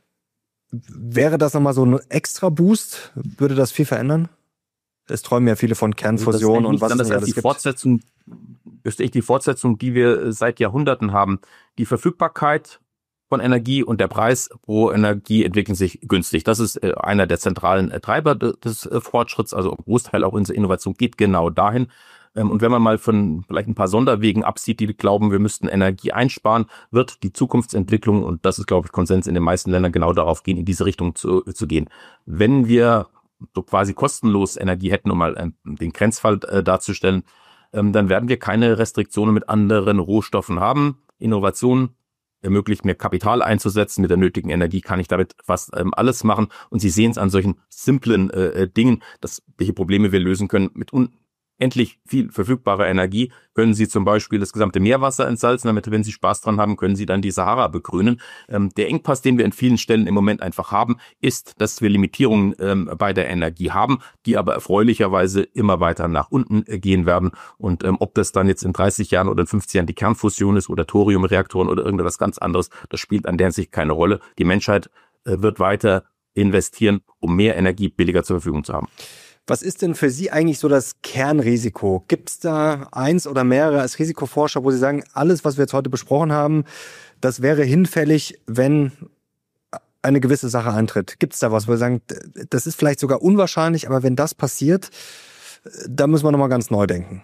Wäre das nochmal so ein extra Boost? Würde das viel verändern? Es träumen ja viele von Kernfusion und was es nicht alles gibt. Das ist die Fortsetzung, die wir seit Jahrhunderten haben. Die Verfügbarkeit von Energie und der Preis pro Energie entwickeln sich günstig. Das ist einer der zentralen Treiber des Fortschritts, also ein Großteil auch unserer Innovation geht genau dahin. Und wenn man mal von vielleicht ein paar Sonderwegen absieht, die glauben, wir müssten Energie einsparen, wird die Zukunftsentwicklung, und das ist, glaube ich, Konsens in den meisten Ländern, genau darauf gehen, in diese Richtung zu gehen. Wenn wir so quasi kostenlos Energie hätten, um mal den Grenzfall darzustellen, dann werden wir keine Restriktionen mit anderen Rohstoffen haben. Innovation ermöglicht mir Kapital einzusetzen. Mit der nötigen Energie kann ich damit fast alles machen. Und Sie sehen es an solchen simplen Dingen, welche Probleme wir lösen können. Mit unendlich viel verfügbarer Energie können Sie zum Beispiel das gesamte Meerwasser entsalzen, damit, wenn Sie Spaß dran haben, können Sie dann die Sahara begrünen. Der Engpass, den wir in vielen Stellen im Moment einfach haben, ist, dass wir Limitierungen bei der Energie haben, die aber erfreulicherweise immer weiter nach unten gehen werden. Und ob das dann jetzt in 30 Jahren oder in 50 Jahren die Kernfusion ist oder Thoriumreaktoren oder irgendetwas ganz anderes, das spielt an der Hinsicht keine Rolle. Die Menschheit wird weiter investieren, um mehr Energie billiger zur Verfügung zu haben. Was ist denn für Sie eigentlich so das Kernrisiko? Gibt es da eins oder mehrere als Risikoforscher, wo Sie sagen, alles, was wir jetzt heute besprochen haben, das wäre hinfällig, wenn eine gewisse Sache eintritt? Gibt es da was, wo Sie sagen, das ist vielleicht sogar unwahrscheinlich, aber wenn das passiert, da müssen wir nochmal ganz neu denken?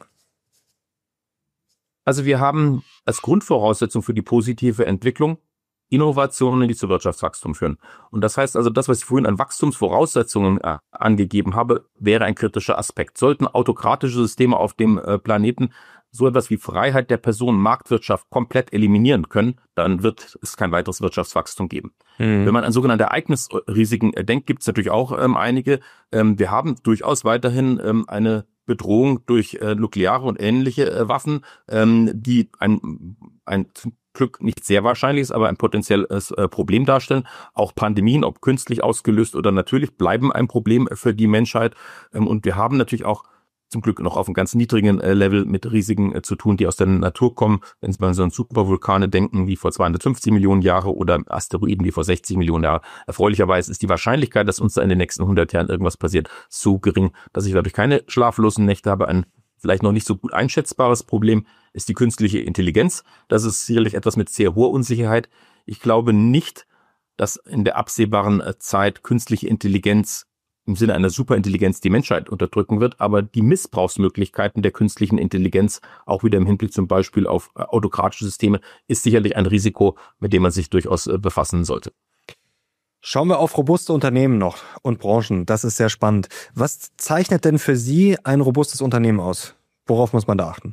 Also wir haben als Grundvoraussetzung für die positive Entwicklung Innovationen, die zu Wirtschaftswachstum führen. Und das heißt also, das, was ich vorhin an Wachstumsvoraussetzungen angegeben habe, wäre ein kritischer Aspekt. Sollten autokratische Systeme auf dem Planeten so etwas wie Freiheit der Person, Marktwirtschaft komplett eliminieren können, dann wird es kein weiteres Wirtschaftswachstum geben. Wenn man an sogenannte Ereignisrisiken denkt, gibt es natürlich auch einige. Wir haben durchaus weiterhin eine Bedrohung durch nukleare und ähnliche Waffen, die ein zum Glück nicht sehr wahrscheinlich ist, aber ein potenzielles Problem darstellen. Auch Pandemien, ob künstlich ausgelöst oder natürlich, bleiben ein Problem für die Menschheit. Und wir haben natürlich auch zum Glück noch auf einem ganz niedrigen Level mit Risiken zu tun, die aus der Natur kommen. Wenn Sie mal so an Supervulkane denken, wie vor 250 Millionen Jahren oder Asteroiden wie vor 60 Millionen Jahren. Erfreulicherweise ist die Wahrscheinlichkeit, dass uns da in den nächsten 100 Jahren irgendwas passiert, so gering, dass ich dadurch keine schlaflosen Nächte habe. Ein vielleicht noch nicht so gut einschätzbares Problem ist die künstliche Intelligenz. Das ist sicherlich etwas mit sehr hoher Unsicherheit. Ich glaube nicht, dass in der absehbaren Zeit künstliche Intelligenz im Sinne einer Superintelligenz die Menschheit unterdrücken wird, aber die Missbrauchsmöglichkeiten der künstlichen Intelligenz, auch wieder im Hinblick zum Beispiel auf autokratische Systeme, ist sicherlich ein Risiko, mit dem man sich durchaus befassen sollte. Schauen wir auf robuste Unternehmen noch und Branchen. Das ist sehr spannend. Was zeichnet denn für Sie ein robustes Unternehmen aus? Worauf muss man da achten?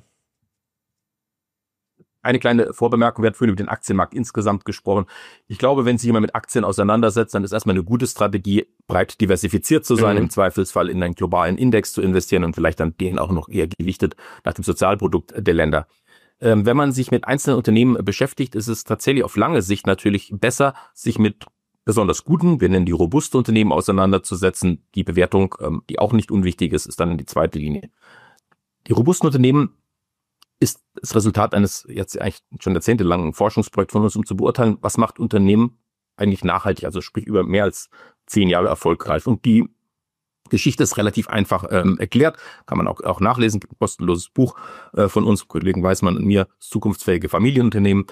Eine kleine Vorbemerkung, wir hatten vorhin über den Aktienmarkt insgesamt gesprochen. Ich glaube, wenn sich jemand mit Aktien auseinandersetzt, dann ist erstmal eine gute Strategie, breit diversifiziert zu sein, im Zweifelsfall in einen globalen Index zu investieren und vielleicht dann den auch noch eher gewichtet nach dem Sozialprodukt der Länder. Wenn man sich mit einzelnen Unternehmen beschäftigt, ist es tatsächlich auf lange Sicht natürlich besser, sich mit besonders guten, wir nennen die robuste Unternehmen auseinanderzusetzen. Die Bewertung, die auch nicht unwichtig ist, ist dann in die zweite Linie. Die robusten Unternehmen ist das Resultat eines jetzt eigentlich schon jahrzehntelangen Forschungsprojekts von uns, um zu beurteilen, was macht Unternehmen eigentlich nachhaltig, also sprich über mehr als 10 Jahre erfolgreich. Und die Geschichte ist relativ einfach erklärt, kann man auch nachlesen, ein kostenloses Buch von uns, Kollegen Weismann und mir, zukunftsfähige Familienunternehmen.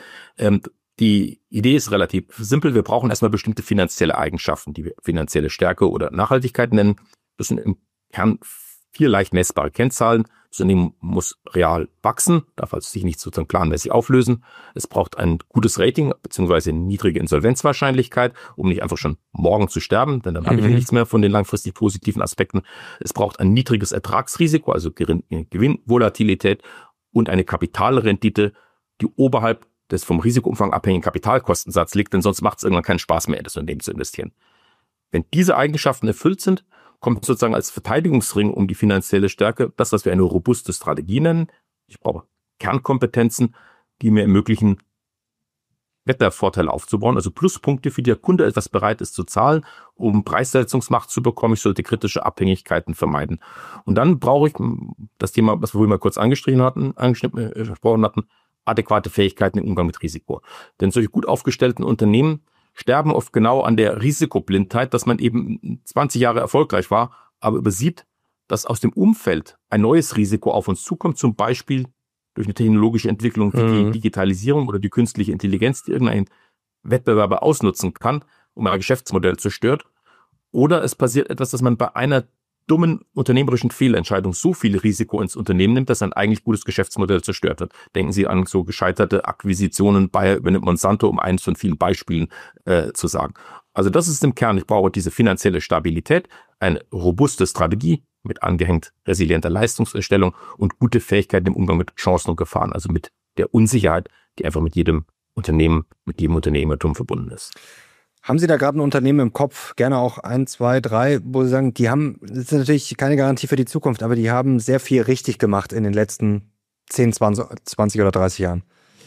Die Idee ist relativ simpel, wir brauchen erstmal bestimmte finanzielle Eigenschaften, die wir finanzielle Stärke oder Nachhaltigkeit nennen. Das sind im Kern 4 leicht messbare Kennzahlen. Das Unternehmen muss real wachsen, darf also sich nicht sozusagen planmäßig auflösen. Es braucht ein gutes Rating bzw. eine niedrige Insolvenzwahrscheinlichkeit, um nicht einfach schon morgen zu sterben, denn dann habe ich nichts mehr von den langfristig positiven Aspekten. Es braucht ein niedriges Ertragsrisiko, also Gewinnvolatilität und eine Kapitalrendite, die oberhalb des vom Risikoumfang abhängigen Kapitalkostensatz liegt, denn sonst macht es irgendwann keinen Spaß mehr, in das Unternehmen zu investieren. Wenn diese Eigenschaften erfüllt sind, kommt sozusagen als Verteidigungsring um die finanzielle Stärke das, was wir eine robuste Strategie nennen. Ich brauche Kernkompetenzen, die mir ermöglichen, Wettbewerbsvorteile aufzubauen, also Pluspunkte, für die der Kunde etwas bereit ist zu zahlen, um Preissetzungsmacht zu bekommen. Ich sollte kritische Abhängigkeiten vermeiden. Und dann brauche ich das Thema, was wir vorhin mal kurz gesprochen hatten, adäquate Fähigkeiten im Umgang mit Risiko. Denn solche gut aufgestellten Unternehmen sterben oft genau an der Risikoblindheit, dass man eben 20 Jahre erfolgreich war, aber übersieht, dass aus dem Umfeld ein neues Risiko auf uns zukommt, zum Beispiel durch eine technologische Entwicklung wie die Digitalisierung oder die künstliche Intelligenz, die irgendein Wettbewerber ausnutzen kann, um ein Geschäftsmodell zerstört. Oder es passiert etwas, dass man bei einer dummen unternehmerischen Fehlentscheidung so viel Risiko ins Unternehmen nimmt, dass ein eigentlich gutes Geschäftsmodell zerstört wird. Denken Sie an so gescheiterte Akquisitionen, Bayer übernimmt Monsanto, um eines von vielen Beispielen zu sagen. Also das ist im Kern, ich brauche diese finanzielle Stabilität, eine robuste Strategie mit angehängt resilienter Leistungserstellung und gute Fähigkeiten im Umgang mit Chancen und Gefahren, also mit der Unsicherheit, die einfach mit jedem Unternehmen, mit jedem Unternehmertum verbunden ist. Haben Sie da gerade ein Unternehmen im Kopf, gerne auch 1, 2, 3, wo Sie sagen, das ist natürlich keine Garantie für die Zukunft, aber die haben sehr viel richtig gemacht in den letzten 10, 20 oder 30 Jahren?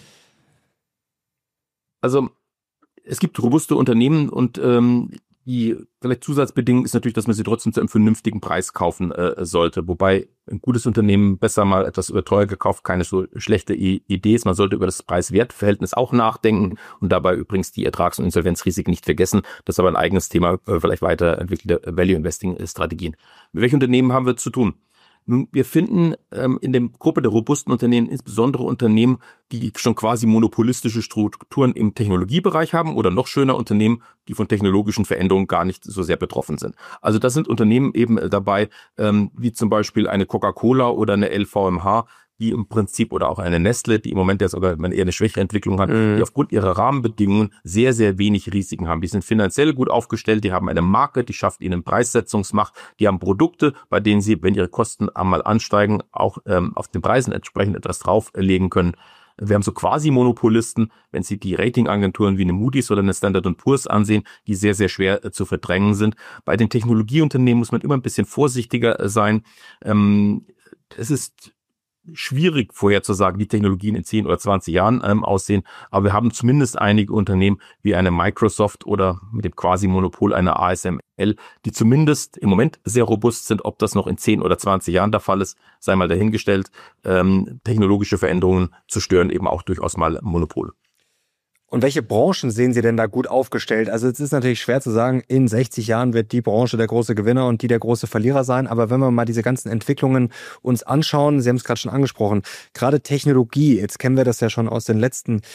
Also es gibt robuste Unternehmen und die vielleicht Zusatzbedingung ist natürlich, dass man sie trotzdem zu einem vernünftigen Preis kaufen sollte. Wobei ein gutes Unternehmen besser mal etwas über teuer gekauft, keine so schlechte Idee ist. Man sollte über das Preis-Wert-Verhältnis auch nachdenken und dabei übrigens die Ertrags- und Insolvenzrisiken nicht vergessen. Das ist aber ein eigenes Thema, vielleicht weiterentwickelte Value-Investing-Strategien. Mit welchen Unternehmen haben wir zu tun? Nun, wir finden in der Gruppe der robusten Unternehmen insbesondere Unternehmen, die schon quasi monopolistische Strukturen im Technologiebereich haben oder noch schöner Unternehmen, die von technologischen Veränderungen gar nicht so sehr betroffen sind. Also das sind Unternehmen eben dabei, wie zum Beispiel eine Coca-Cola oder eine LVMH, die im Prinzip oder auch eine Nestle, die im Moment ja sogar eher eine schwächere Entwicklung hat, die aufgrund ihrer Rahmenbedingungen sehr, sehr wenig Risiken haben. Die sind finanziell gut aufgestellt, die haben eine Marke, die schafft ihnen Preissetzungsmacht, die haben Produkte, bei denen sie, wenn ihre Kosten einmal ansteigen, auch auf den Preisen entsprechend etwas drauflegen können. Wir haben so quasi Monopolisten, wenn Sie die Ratingagenturen wie eine Moody's oder eine Standard & Poor's ansehen, die sehr, sehr schwer zu verdrängen sind. Bei den Technologieunternehmen muss man immer ein bisschen vorsichtiger sein. Es ist schwierig vorherzusagen, wie Technologien in 10 oder 20 Jahren aussehen, aber wir haben zumindest einige Unternehmen wie eine Microsoft oder mit dem Quasi-Monopol einer ASML, die zumindest im Moment sehr robust sind. Ob das noch in 10 oder 20 Jahren der Fall ist, sei mal dahingestellt. Technologische Veränderungen zerstören eben auch durchaus mal Monopole. Und welche Branchen sehen Sie denn da gut aufgestellt? Also es ist natürlich schwer zu sagen, in 60 Jahren wird die Branche der große Gewinner und die der große Verlierer sein. Aber wenn wir mal diese ganzen Entwicklungen uns anschauen, Sie haben es gerade schon angesprochen, gerade Technologie, jetzt kennen wir das ja schon aus den letzten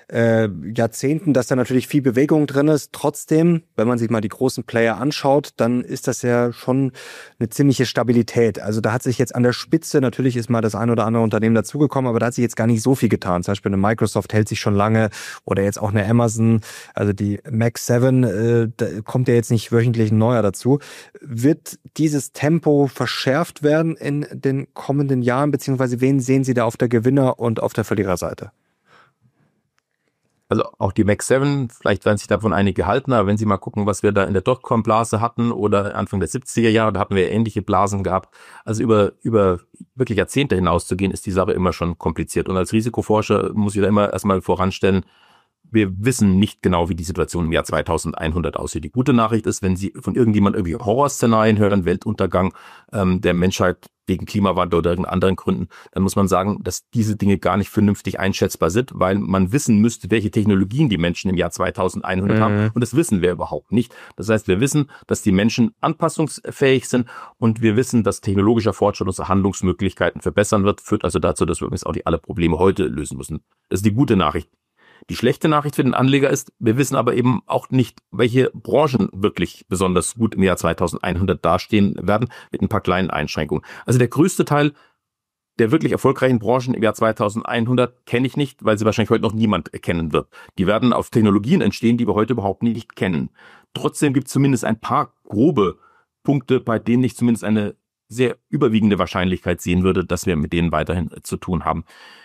Jahrzehnten, dass da natürlich viel Bewegung drin ist. Trotzdem, wenn man sich mal die großen Player anschaut, dann ist das ja schon eine ziemliche Stabilität. Also da hat sich jetzt an der Spitze, natürlich ist mal das ein oder andere Unternehmen dazugekommen, aber da hat sich jetzt gar nicht so viel getan. Zum Beispiel eine Microsoft hält sich schon lange oder jetzt auch eine Amazon, also die Mac 7, da kommt ja jetzt nicht wöchentlich ein neuer dazu. Wird dieses Tempo verschärft werden in den kommenden Jahren, beziehungsweise wen sehen Sie da auf der Gewinner- und auf der Verliererseite? Also auch die Mac 7, vielleicht werden sich davon einige halten, aber wenn Sie mal gucken, was wir da in der Dotcom-Blase hatten oder Anfang der 70er Jahre, da hatten wir ähnliche Blasen gehabt. Also über wirklich Jahrzehnte hinaus zu gehen, ist die Sache immer schon kompliziert. Und als Risikoforscher muss ich da immer erstmal voranstellen, wir wissen nicht genau, wie die Situation im Jahr 2100 aussieht. Die gute Nachricht ist, wenn Sie von irgendjemand irgendwie Horrorszenarien hören, Weltuntergang der Menschheit wegen Klimawandel oder irgendeinen anderen Gründen, dann muss man sagen, dass diese Dinge gar nicht vernünftig einschätzbar sind, weil man wissen müsste, welche Technologien die Menschen im Jahr 2100 haben. Und das wissen wir überhaupt nicht. Das heißt, wir wissen, dass die Menschen anpassungsfähig sind und wir wissen, dass technologischer Fortschritt unsere Handlungsmöglichkeiten verbessern wird, führt also dazu, dass wir übrigens auch nicht alle Probleme heute lösen müssen. Das ist die gute Nachricht. Die schlechte Nachricht für den Anleger ist, wir wissen aber eben auch nicht, welche Branchen wirklich besonders gut im Jahr 2100 dastehen werden, mit ein paar kleinen Einschränkungen. Also der größte Teil der wirklich erfolgreichen Branchen im Jahr 2100 kenne ich nicht, weil sie wahrscheinlich heute noch niemand kennen wird. Die werden auf Technologien entstehen, die wir heute überhaupt nicht kennen. Trotzdem gibt es zumindest ein paar grobe Punkte, bei denen ich zumindest eine sehr überwiegende Wahrscheinlichkeit sehen würde, dass wir mit denen weiterhin zu tun haben.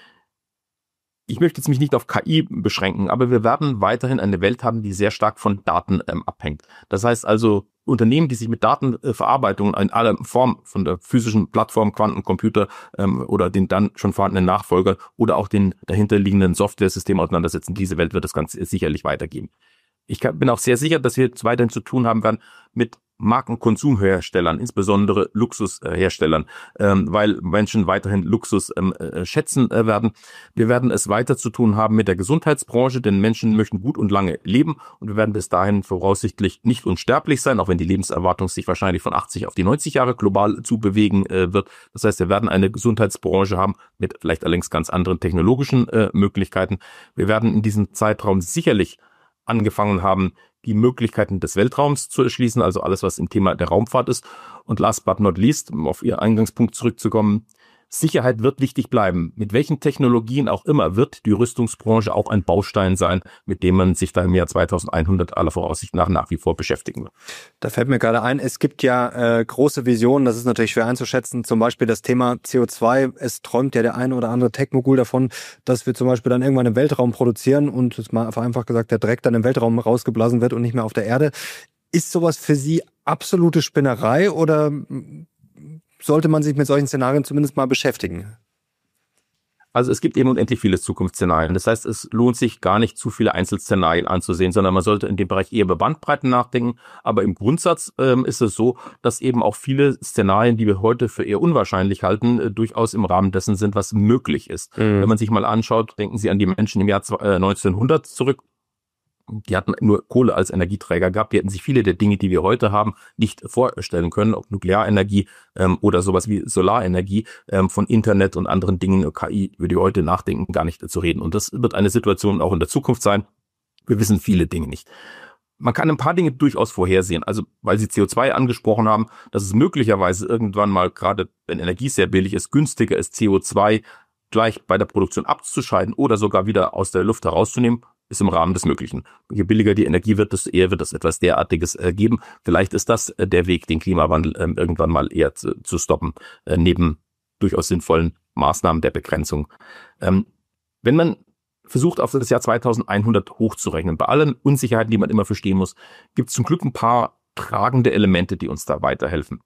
Ich möchte jetzt mich nicht auf KI beschränken, aber wir werden weiterhin eine Welt haben, die sehr stark von Daten abhängt. Das heißt also, Unternehmen, die sich mit Datenverarbeitung in aller Form von der physischen Plattform, Quantencomputer oder den dann schon vorhandenen Nachfolger oder auch den dahinterliegenden Softwaresystemen auseinandersetzen, diese Welt wird es ganz sicherlich weitergeben. Ich bin auch sehr sicher, dass wir jetzt weiterhin zu tun haben werden mit Markenkonsumherstellern, insbesondere Luxusherstellern, weil Menschen weiterhin Luxus schätzen werden. Wir werden es weiter zu tun haben mit der Gesundheitsbranche, denn Menschen möchten gut und lange leben und wir werden bis dahin voraussichtlich nicht unsterblich sein, auch wenn die Lebenserwartung sich wahrscheinlich von 80 auf die 90 Jahre global zu bewegen wird. Das heißt, wir werden eine Gesundheitsbranche haben mit vielleicht allerdings ganz anderen technologischen Möglichkeiten. Wir werden in diesem Zeitraum sicherlich angefangen haben, die Möglichkeiten des Weltraums zu erschließen, also alles, was im Thema der Raumfahrt ist. Und last but not least, um auf Ihr Eingangspunkt zurückzukommen, Sicherheit wird wichtig bleiben. Mit welchen Technologien auch immer wird die Rüstungsbranche auch ein Baustein sein, mit dem man sich da im Jahr 2100 aller Voraussicht nach wie vor beschäftigen wird. Da fällt mir gerade ein, es gibt ja große Visionen, das ist natürlich schwer einzuschätzen, zum Beispiel das Thema CO2. Es träumt ja der eine oder andere Tech-Mogul davon, dass wir zum Beispiel dann irgendwann im Weltraum produzieren und das mal vereinfacht gesagt, der Dreck dann im Weltraum rausgeblasen wird und nicht mehr auf der Erde. Ist sowas für Sie absolute Spinnerei oder sollte man sich mit solchen Szenarien zumindest mal beschäftigen? Also es gibt eben unendlich viele Zukunftsszenarien. Das heißt, es lohnt sich gar nicht, zu viele Einzelszenarien anzusehen, sondern man sollte in dem Bereich eher über Bandbreiten nachdenken. Aber im Grundsatz ist es so, dass eben auch viele Szenarien, die wir heute für eher unwahrscheinlich halten, durchaus im Rahmen dessen sind, was möglich ist. Wenn man sich mal anschaut, denken Sie an die Menschen im Jahr 1900 zurück. Die hatten nur Kohle als Energieträger gehabt. Die hätten sich viele der Dinge, die wir heute haben, nicht vorstellen können, ob Nuklearenergie oder sowas wie Solarenergie, von Internet und anderen Dingen, KI, über die wir heute nachdenken, gar nicht zu reden. Und das wird eine Situation auch in der Zukunft sein. Wir wissen viele Dinge nicht. Man kann ein paar Dinge durchaus vorhersehen. Also, weil Sie CO2 angesprochen haben, dass es möglicherweise irgendwann mal, gerade wenn Energie sehr billig ist, günstiger ist, CO2 gleich bei der Produktion abzuscheiden oder sogar wieder aus der Luft herauszunehmen, ist im Rahmen des Möglichen. Je billiger die Energie wird, desto eher wird es etwas derartiges geben. Vielleicht ist das der Weg, den Klimawandel irgendwann mal eher zu stoppen, neben durchaus sinnvollen Maßnahmen der Begrenzung. Wenn man versucht, auf das Jahr 2100 hochzurechnen, bei allen Unsicherheiten, die man immer verstehen muss, gibt es zum Glück ein paar tragende Elemente, die uns da weiterhelfen.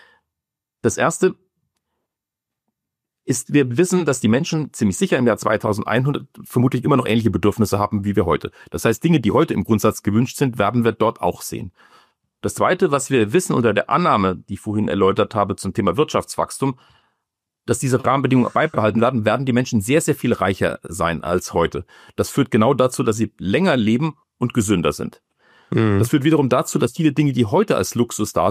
Das erste ist, wir wissen, dass die Menschen ziemlich sicher im Jahr 2100 vermutlich immer noch ähnliche Bedürfnisse haben wie wir heute. Das heißt, Dinge, die heute im Grundsatz gewünscht sind, werden wir dort auch sehen. Das Zweite, was wir wissen unter der Annahme, die ich vorhin erläutert habe zum Thema Wirtschaftswachstum, dass diese Rahmenbedingungen beibehalten werden, werden die Menschen sehr, sehr viel reicher sein als heute. Das führt genau dazu, dass sie länger leben und gesünder sind. Das führt wiederum dazu, dass viele Dinge, die heute als Luxus da sind,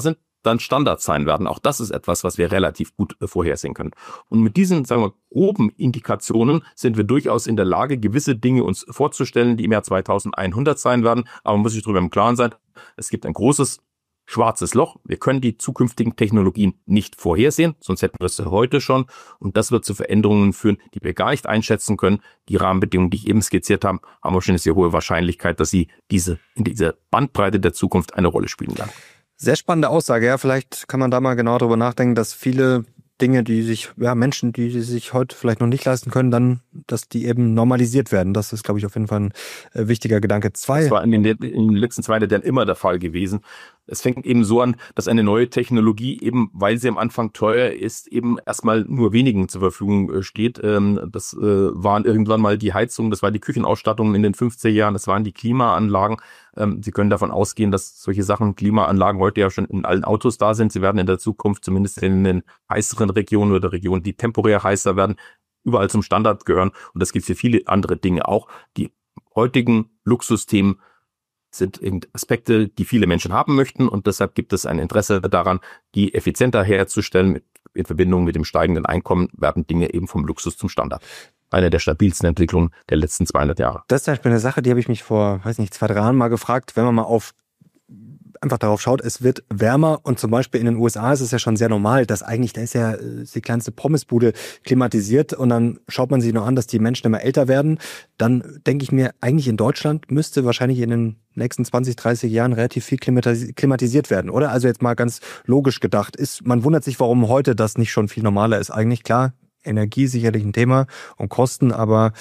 dann Standards sein werden. Auch das ist etwas, was wir relativ gut vorhersehen können. Und mit diesen, sagen wir, groben Indikationen sind wir durchaus in der Lage, gewisse Dinge uns vorzustellen, die im Jahr 2100 sein werden. Aber man muss sich darüber im Klaren sein, es gibt ein großes schwarzes Loch. Wir können die zukünftigen Technologien nicht vorhersehen, sonst hätten wir es heute schon. Und das wird zu Veränderungen führen, die wir gar nicht einschätzen können. Die Rahmenbedingungen, die ich eben skizziert habe, haben wir schon eine sehr hohe Wahrscheinlichkeit, dass sie in dieser Bandbreite der Zukunft eine Rolle spielen werden. Sehr spannende Aussage. Ja, vielleicht kann man da mal genau darüber nachdenken, dass viele Dinge, Menschen, die sich heute vielleicht noch nicht leisten können, dann, dass die eben normalisiert werden. Das ist, glaube ich, auf jeden Fall ein wichtiger Gedanke. Das war in den letzten 2 Jahren immer der Fall gewesen. Es fängt eben so an, dass eine neue Technologie eben, weil sie am Anfang teuer ist, eben erstmal nur wenigen zur Verfügung steht. Das waren irgendwann mal die Heizungen, das war die Küchenausstattung in den 50er Jahren, das waren die Klimaanlagen. Sie können davon ausgehen, dass solche Sachen, Klimaanlagen heute ja schon in allen Autos da sind. Sie werden in der Zukunft zumindest in den heißeren Regionen oder Regionen, die temporär heißer werden, überall zum Standard gehören. Und das gibt es für viele andere Dinge auch. Die heutigen Luxusthemen sind eben Aspekte, die viele Menschen haben möchten. Und deshalb gibt es ein Interesse daran, die effizienter herzustellen. In Verbindung mit dem steigenden Einkommen werden Dinge eben vom Luxus zum Standard. Eine der stabilsten Entwicklungen der letzten 200 Jahre. Das ist zum Beispiel eine Sache, die habe ich mich vor, 2, 3 Jahren mal gefragt, wenn man mal einfach darauf schaut, es wird wärmer und zum Beispiel in den USA ist es ja schon sehr normal, dass eigentlich, da ist ja die kleinste Pommesbude klimatisiert und dann schaut man sich noch an, dass die Menschen immer älter werden. Dann denke ich mir, eigentlich in Deutschland müsste wahrscheinlich in den nächsten 20, 30 Jahren relativ viel klimatisiert werden, oder? Also jetzt mal ganz logisch gedacht. Man wundert sich, warum heute das nicht schon viel normaler ist. Eigentlich klar, Energie sicherlich ein Thema und Kosten, aber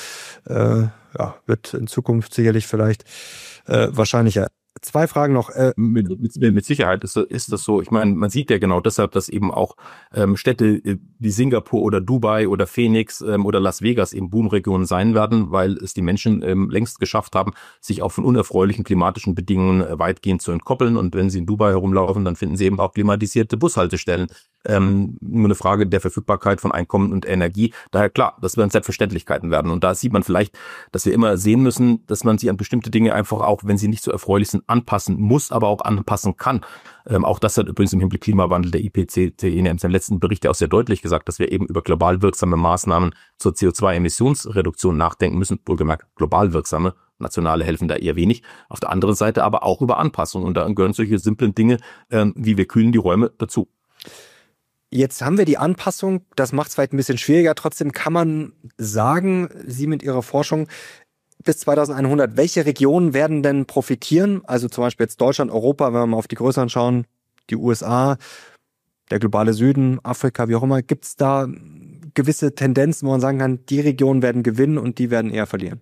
wird in Zukunft sicherlich vielleicht wahrscheinlicher. 2 Fragen noch. Mit Sicherheit ist das so. Ich meine, man sieht ja genau deshalb, dass eben auch Städte wie Singapur oder Dubai oder Phoenix oder Las Vegas eben Boomregionen sein werden, weil es die Menschen längst geschafft haben, sich auch von unerfreulichen klimatischen Bedingungen weitgehend zu entkoppeln. Und wenn sie in Dubai herumlaufen, dann finden sie eben auch klimatisierte Bushaltestellen. Nur eine Frage der Verfügbarkeit von Einkommen und Energie. Daher klar, das werden Selbstverständlichkeiten werden. Und da sieht man vielleicht, dass wir immer sehen müssen, dass man sich an bestimmte Dinge einfach auch, wenn sie nicht so erfreulich sind, anpassen muss, aber auch anpassen kann. Auch das hat übrigens im Hinblick Klimawandel der IPCC in seinem letzten Bericht ja auch sehr deutlich gesagt, dass wir eben über global wirksame Maßnahmen zur CO2-Emissionsreduktion nachdenken müssen. Wohlgemerkt, global wirksame. Nationale helfen da eher wenig. Auf der anderen Seite aber auch über Anpassung. Und da gehören solche simplen Dinge, wie wir kühlen die Räume, dazu. Jetzt haben wir die Anpassung, das macht es vielleicht ein bisschen schwieriger. Trotzdem kann man sagen, Sie mit Ihrer Forschung, bis 2100, welche Regionen werden denn profitieren? Also zum Beispiel jetzt Deutschland, Europa, wenn wir mal auf die größeren schauen, die USA, der globale Süden, Afrika, wie auch immer. Gibt es da gewisse Tendenzen, wo man sagen kann, die Regionen werden gewinnen und die werden eher verlieren?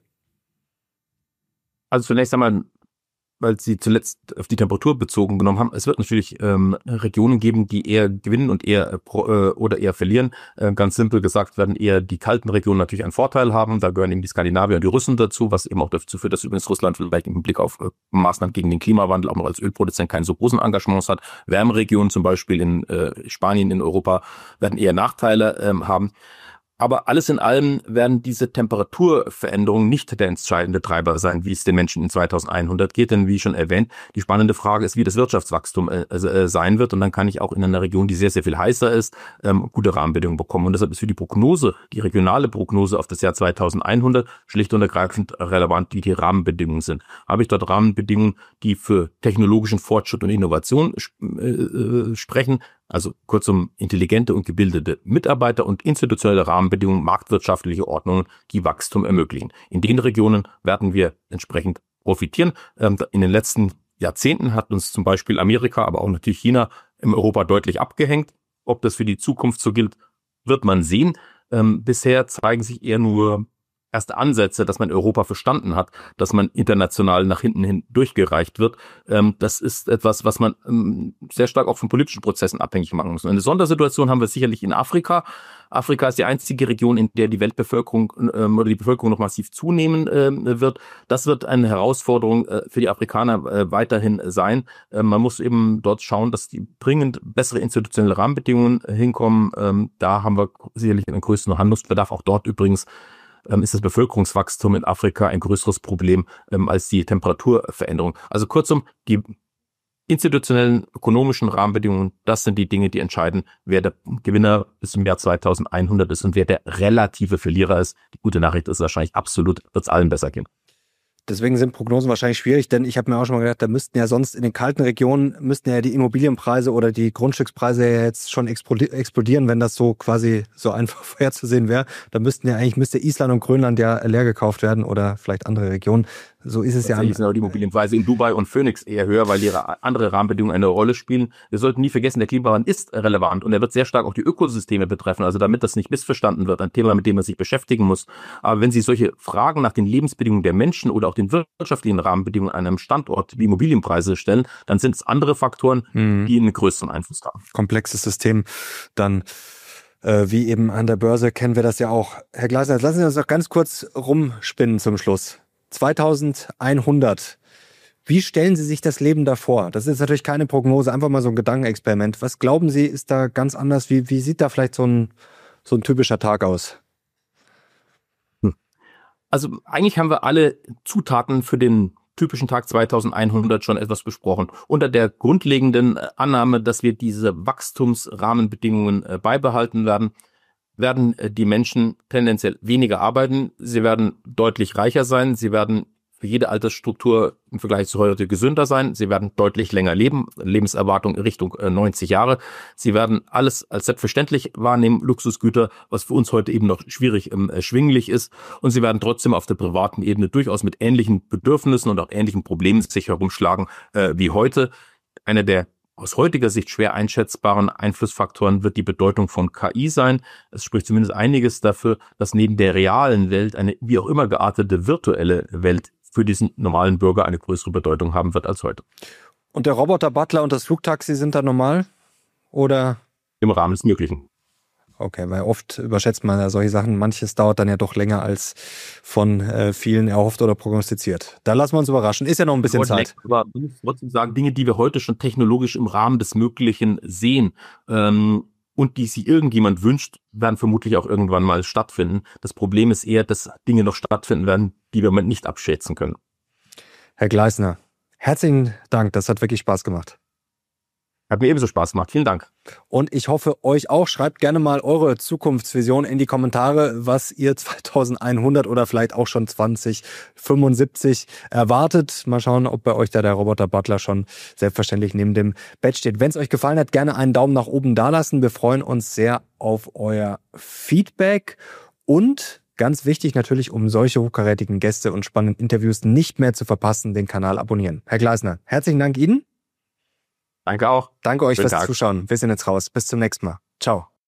Also zunächst einmal, weil Sie zuletzt auf die Temperatur bezogen genommen haben. Es wird natürlich Regionen geben, die eher gewinnen und eher oder eher verlieren. Ganz simpel gesagt werden eher die kalten Regionen natürlich einen Vorteil haben. Da gehören eben die Skandinavier und die Russen dazu, was eben auch dazu führt, dass übrigens Russland vielleicht im Blick auf Maßnahmen gegen den Klimawandel auch noch als Ölproduzent keinen so großen Engagements hat. Wärmeregionen zum Beispiel in Spanien, in Europa werden eher Nachteile haben. Aber alles in allem werden diese Temperaturveränderungen nicht der entscheidende Treiber sein, wie es den Menschen in 2100 geht. Denn wie schon erwähnt, die spannende Frage ist, wie das Wirtschaftswachstum sein wird. Und dann kann ich auch in einer Region, die sehr, sehr viel heißer ist, gute Rahmenbedingungen bekommen. Und deshalb ist für die Prognose, die regionale Prognose auf das Jahr 2100 schlicht und ergreifend relevant, wie die Rahmenbedingungen sind. Habe ich dort Rahmenbedingungen, die für technologischen Fortschritt und Innovation sprechen, also kurzum intelligente und gebildete Mitarbeiter und institutionelle Rahmenbedingungen, marktwirtschaftliche Ordnungen, die Wachstum ermöglichen. In den Regionen werden wir entsprechend profitieren. In den letzten Jahrzehnten hat uns zum Beispiel Amerika, aber auch natürlich China in Europa deutlich abgehängt. Ob das für die Zukunft so gilt, wird man sehen. Bisher zeigen sich eher nur erste Ansätze, dass man Europa verstanden hat, dass man international nach hinten hin durchgereicht wird. Das ist etwas, was man sehr stark auch von politischen Prozessen abhängig machen muss. Und eine Sondersituation haben wir sicherlich in Afrika. Afrika ist die einzige Region, in der die Weltbevölkerung oder die Bevölkerung noch massiv zunehmen wird. Das wird eine Herausforderung für die Afrikaner weiterhin sein. Man muss eben dort schauen, dass die dringend bessere institutionelle Rahmenbedingungen hinkommen. Da haben wir sicherlich einen größeren Handlungsbedarf. Auch dort übrigens ist das Bevölkerungswachstum in Afrika ein größeres Problem als die Temperaturveränderung. Also kurzum, die institutionellen, ökonomischen Rahmenbedingungen, das sind die Dinge, die entscheiden, wer der Gewinner bis zum Jahr 2100 ist und wer der relative Verlierer ist. Die gute Nachricht ist wahrscheinlich absolut, wird es allen besser gehen. Deswegen sind Prognosen wahrscheinlich schwierig, denn ich habe mir auch schon mal gedacht, da müssten ja sonst in den kalten Regionen, müssten ja die Immobilienpreise oder die Grundstückspreise ja jetzt schon explodieren, wenn das so quasi so einfach vorherzusehen wäre. Da müsste Island und Grönland ja leer gekauft werden oder vielleicht andere Regionen. So ist es ja. Tatsächlich sind auch die Immobilienpreise in Dubai und Phoenix eher höher, weil ihre andere Rahmenbedingungen eine Rolle spielen. Wir sollten nie vergessen, der Klimawandel ist relevant und er wird sehr stark auch die Ökosysteme betreffen. Also damit das nicht missverstanden wird, ein Thema, mit dem man sich beschäftigen muss. Aber wenn Sie solche Fragen nach den Lebensbedingungen der Menschen oder auch den wirtschaftlichen Rahmenbedingungen an einem Standort wie Immobilienpreise stellen, dann sind es andere Faktoren, die einen größeren Einfluss haben. Komplexes System dann. Wie eben an der Börse kennen wir das ja auch. Herr Gleisner, jetzt lassen Sie uns noch ganz kurz rumspinnen zum Schluss. 2100. Wie stellen Sie sich das Leben davor? Das ist natürlich keine Prognose, einfach mal so ein Gedankenexperiment. Was glauben Sie, ist da ganz anders? Wie sieht da vielleicht so ein typischer Tag aus? Also eigentlich haben wir alle Zutaten für den typischen Tag 2100 schon etwas besprochen. Unter der grundlegenden Annahme, dass wir diese Wachstumsrahmenbedingungen beibehalten werden die Menschen tendenziell weniger arbeiten. Sie werden deutlich reicher sein. Sie werden für jede Altersstruktur im Vergleich zu heute gesünder sein. Sie werden deutlich länger leben. Lebenserwartung in Richtung 90 Jahre. Sie werden alles als selbstverständlich wahrnehmen. Luxusgüter, was für uns heute eben noch schwierig erschwinglich ist. Und sie werden trotzdem auf der privaten Ebene durchaus mit ähnlichen Bedürfnissen und auch ähnlichen Problemen sich herumschlagen wie heute. Einer der aus heutiger Sicht schwer einschätzbaren Einflussfaktoren wird die Bedeutung von KI sein. Es spricht zumindest einiges dafür, dass neben der realen Welt eine wie auch immer geartete virtuelle Welt für diesen normalen Bürger eine größere Bedeutung haben wird als heute. Und der Roboter Butler und das Flugtaxi sind da normal? Oder? Im Rahmen des Möglichen. Okay, weil oft überschätzt man ja solche Sachen. Manches dauert dann ja doch länger als von vielen erhofft oder prognostiziert. Da lassen wir uns überraschen. Ist ja noch ein bisschen Zeit. Aber ich muss trotzdem sagen, Dinge, die wir heute schon technologisch im Rahmen des Möglichen sehen und die sich irgendjemand wünscht, werden vermutlich auch irgendwann mal stattfinden. Das Problem ist eher, dass Dinge noch stattfinden werden, die wir im Moment nicht abschätzen können. Herr Gleisner, herzlichen Dank. Das hat wirklich Spaß gemacht. Hat mir ebenso Spaß gemacht. Vielen Dank. Und ich hoffe, euch auch. Schreibt gerne mal eure Zukunftsvision in die Kommentare, was ihr 2100 oder vielleicht auch schon 2075 erwartet. Mal schauen, ob bei euch da der Roboter Butler schon selbstverständlich neben dem Bett steht. Wenn es euch gefallen hat, gerne einen Daumen nach oben dalassen. Wir freuen uns sehr auf euer Feedback. Und ganz wichtig natürlich, um solche hochkarätigen Gäste und spannenden Interviews nicht mehr zu verpassen, den Kanal abonnieren. Herr Gleisner, herzlichen Dank Ihnen. Danke auch. Danke euch fürs Zuschauen. Wir sind jetzt raus. Bis zum nächsten Mal. Ciao.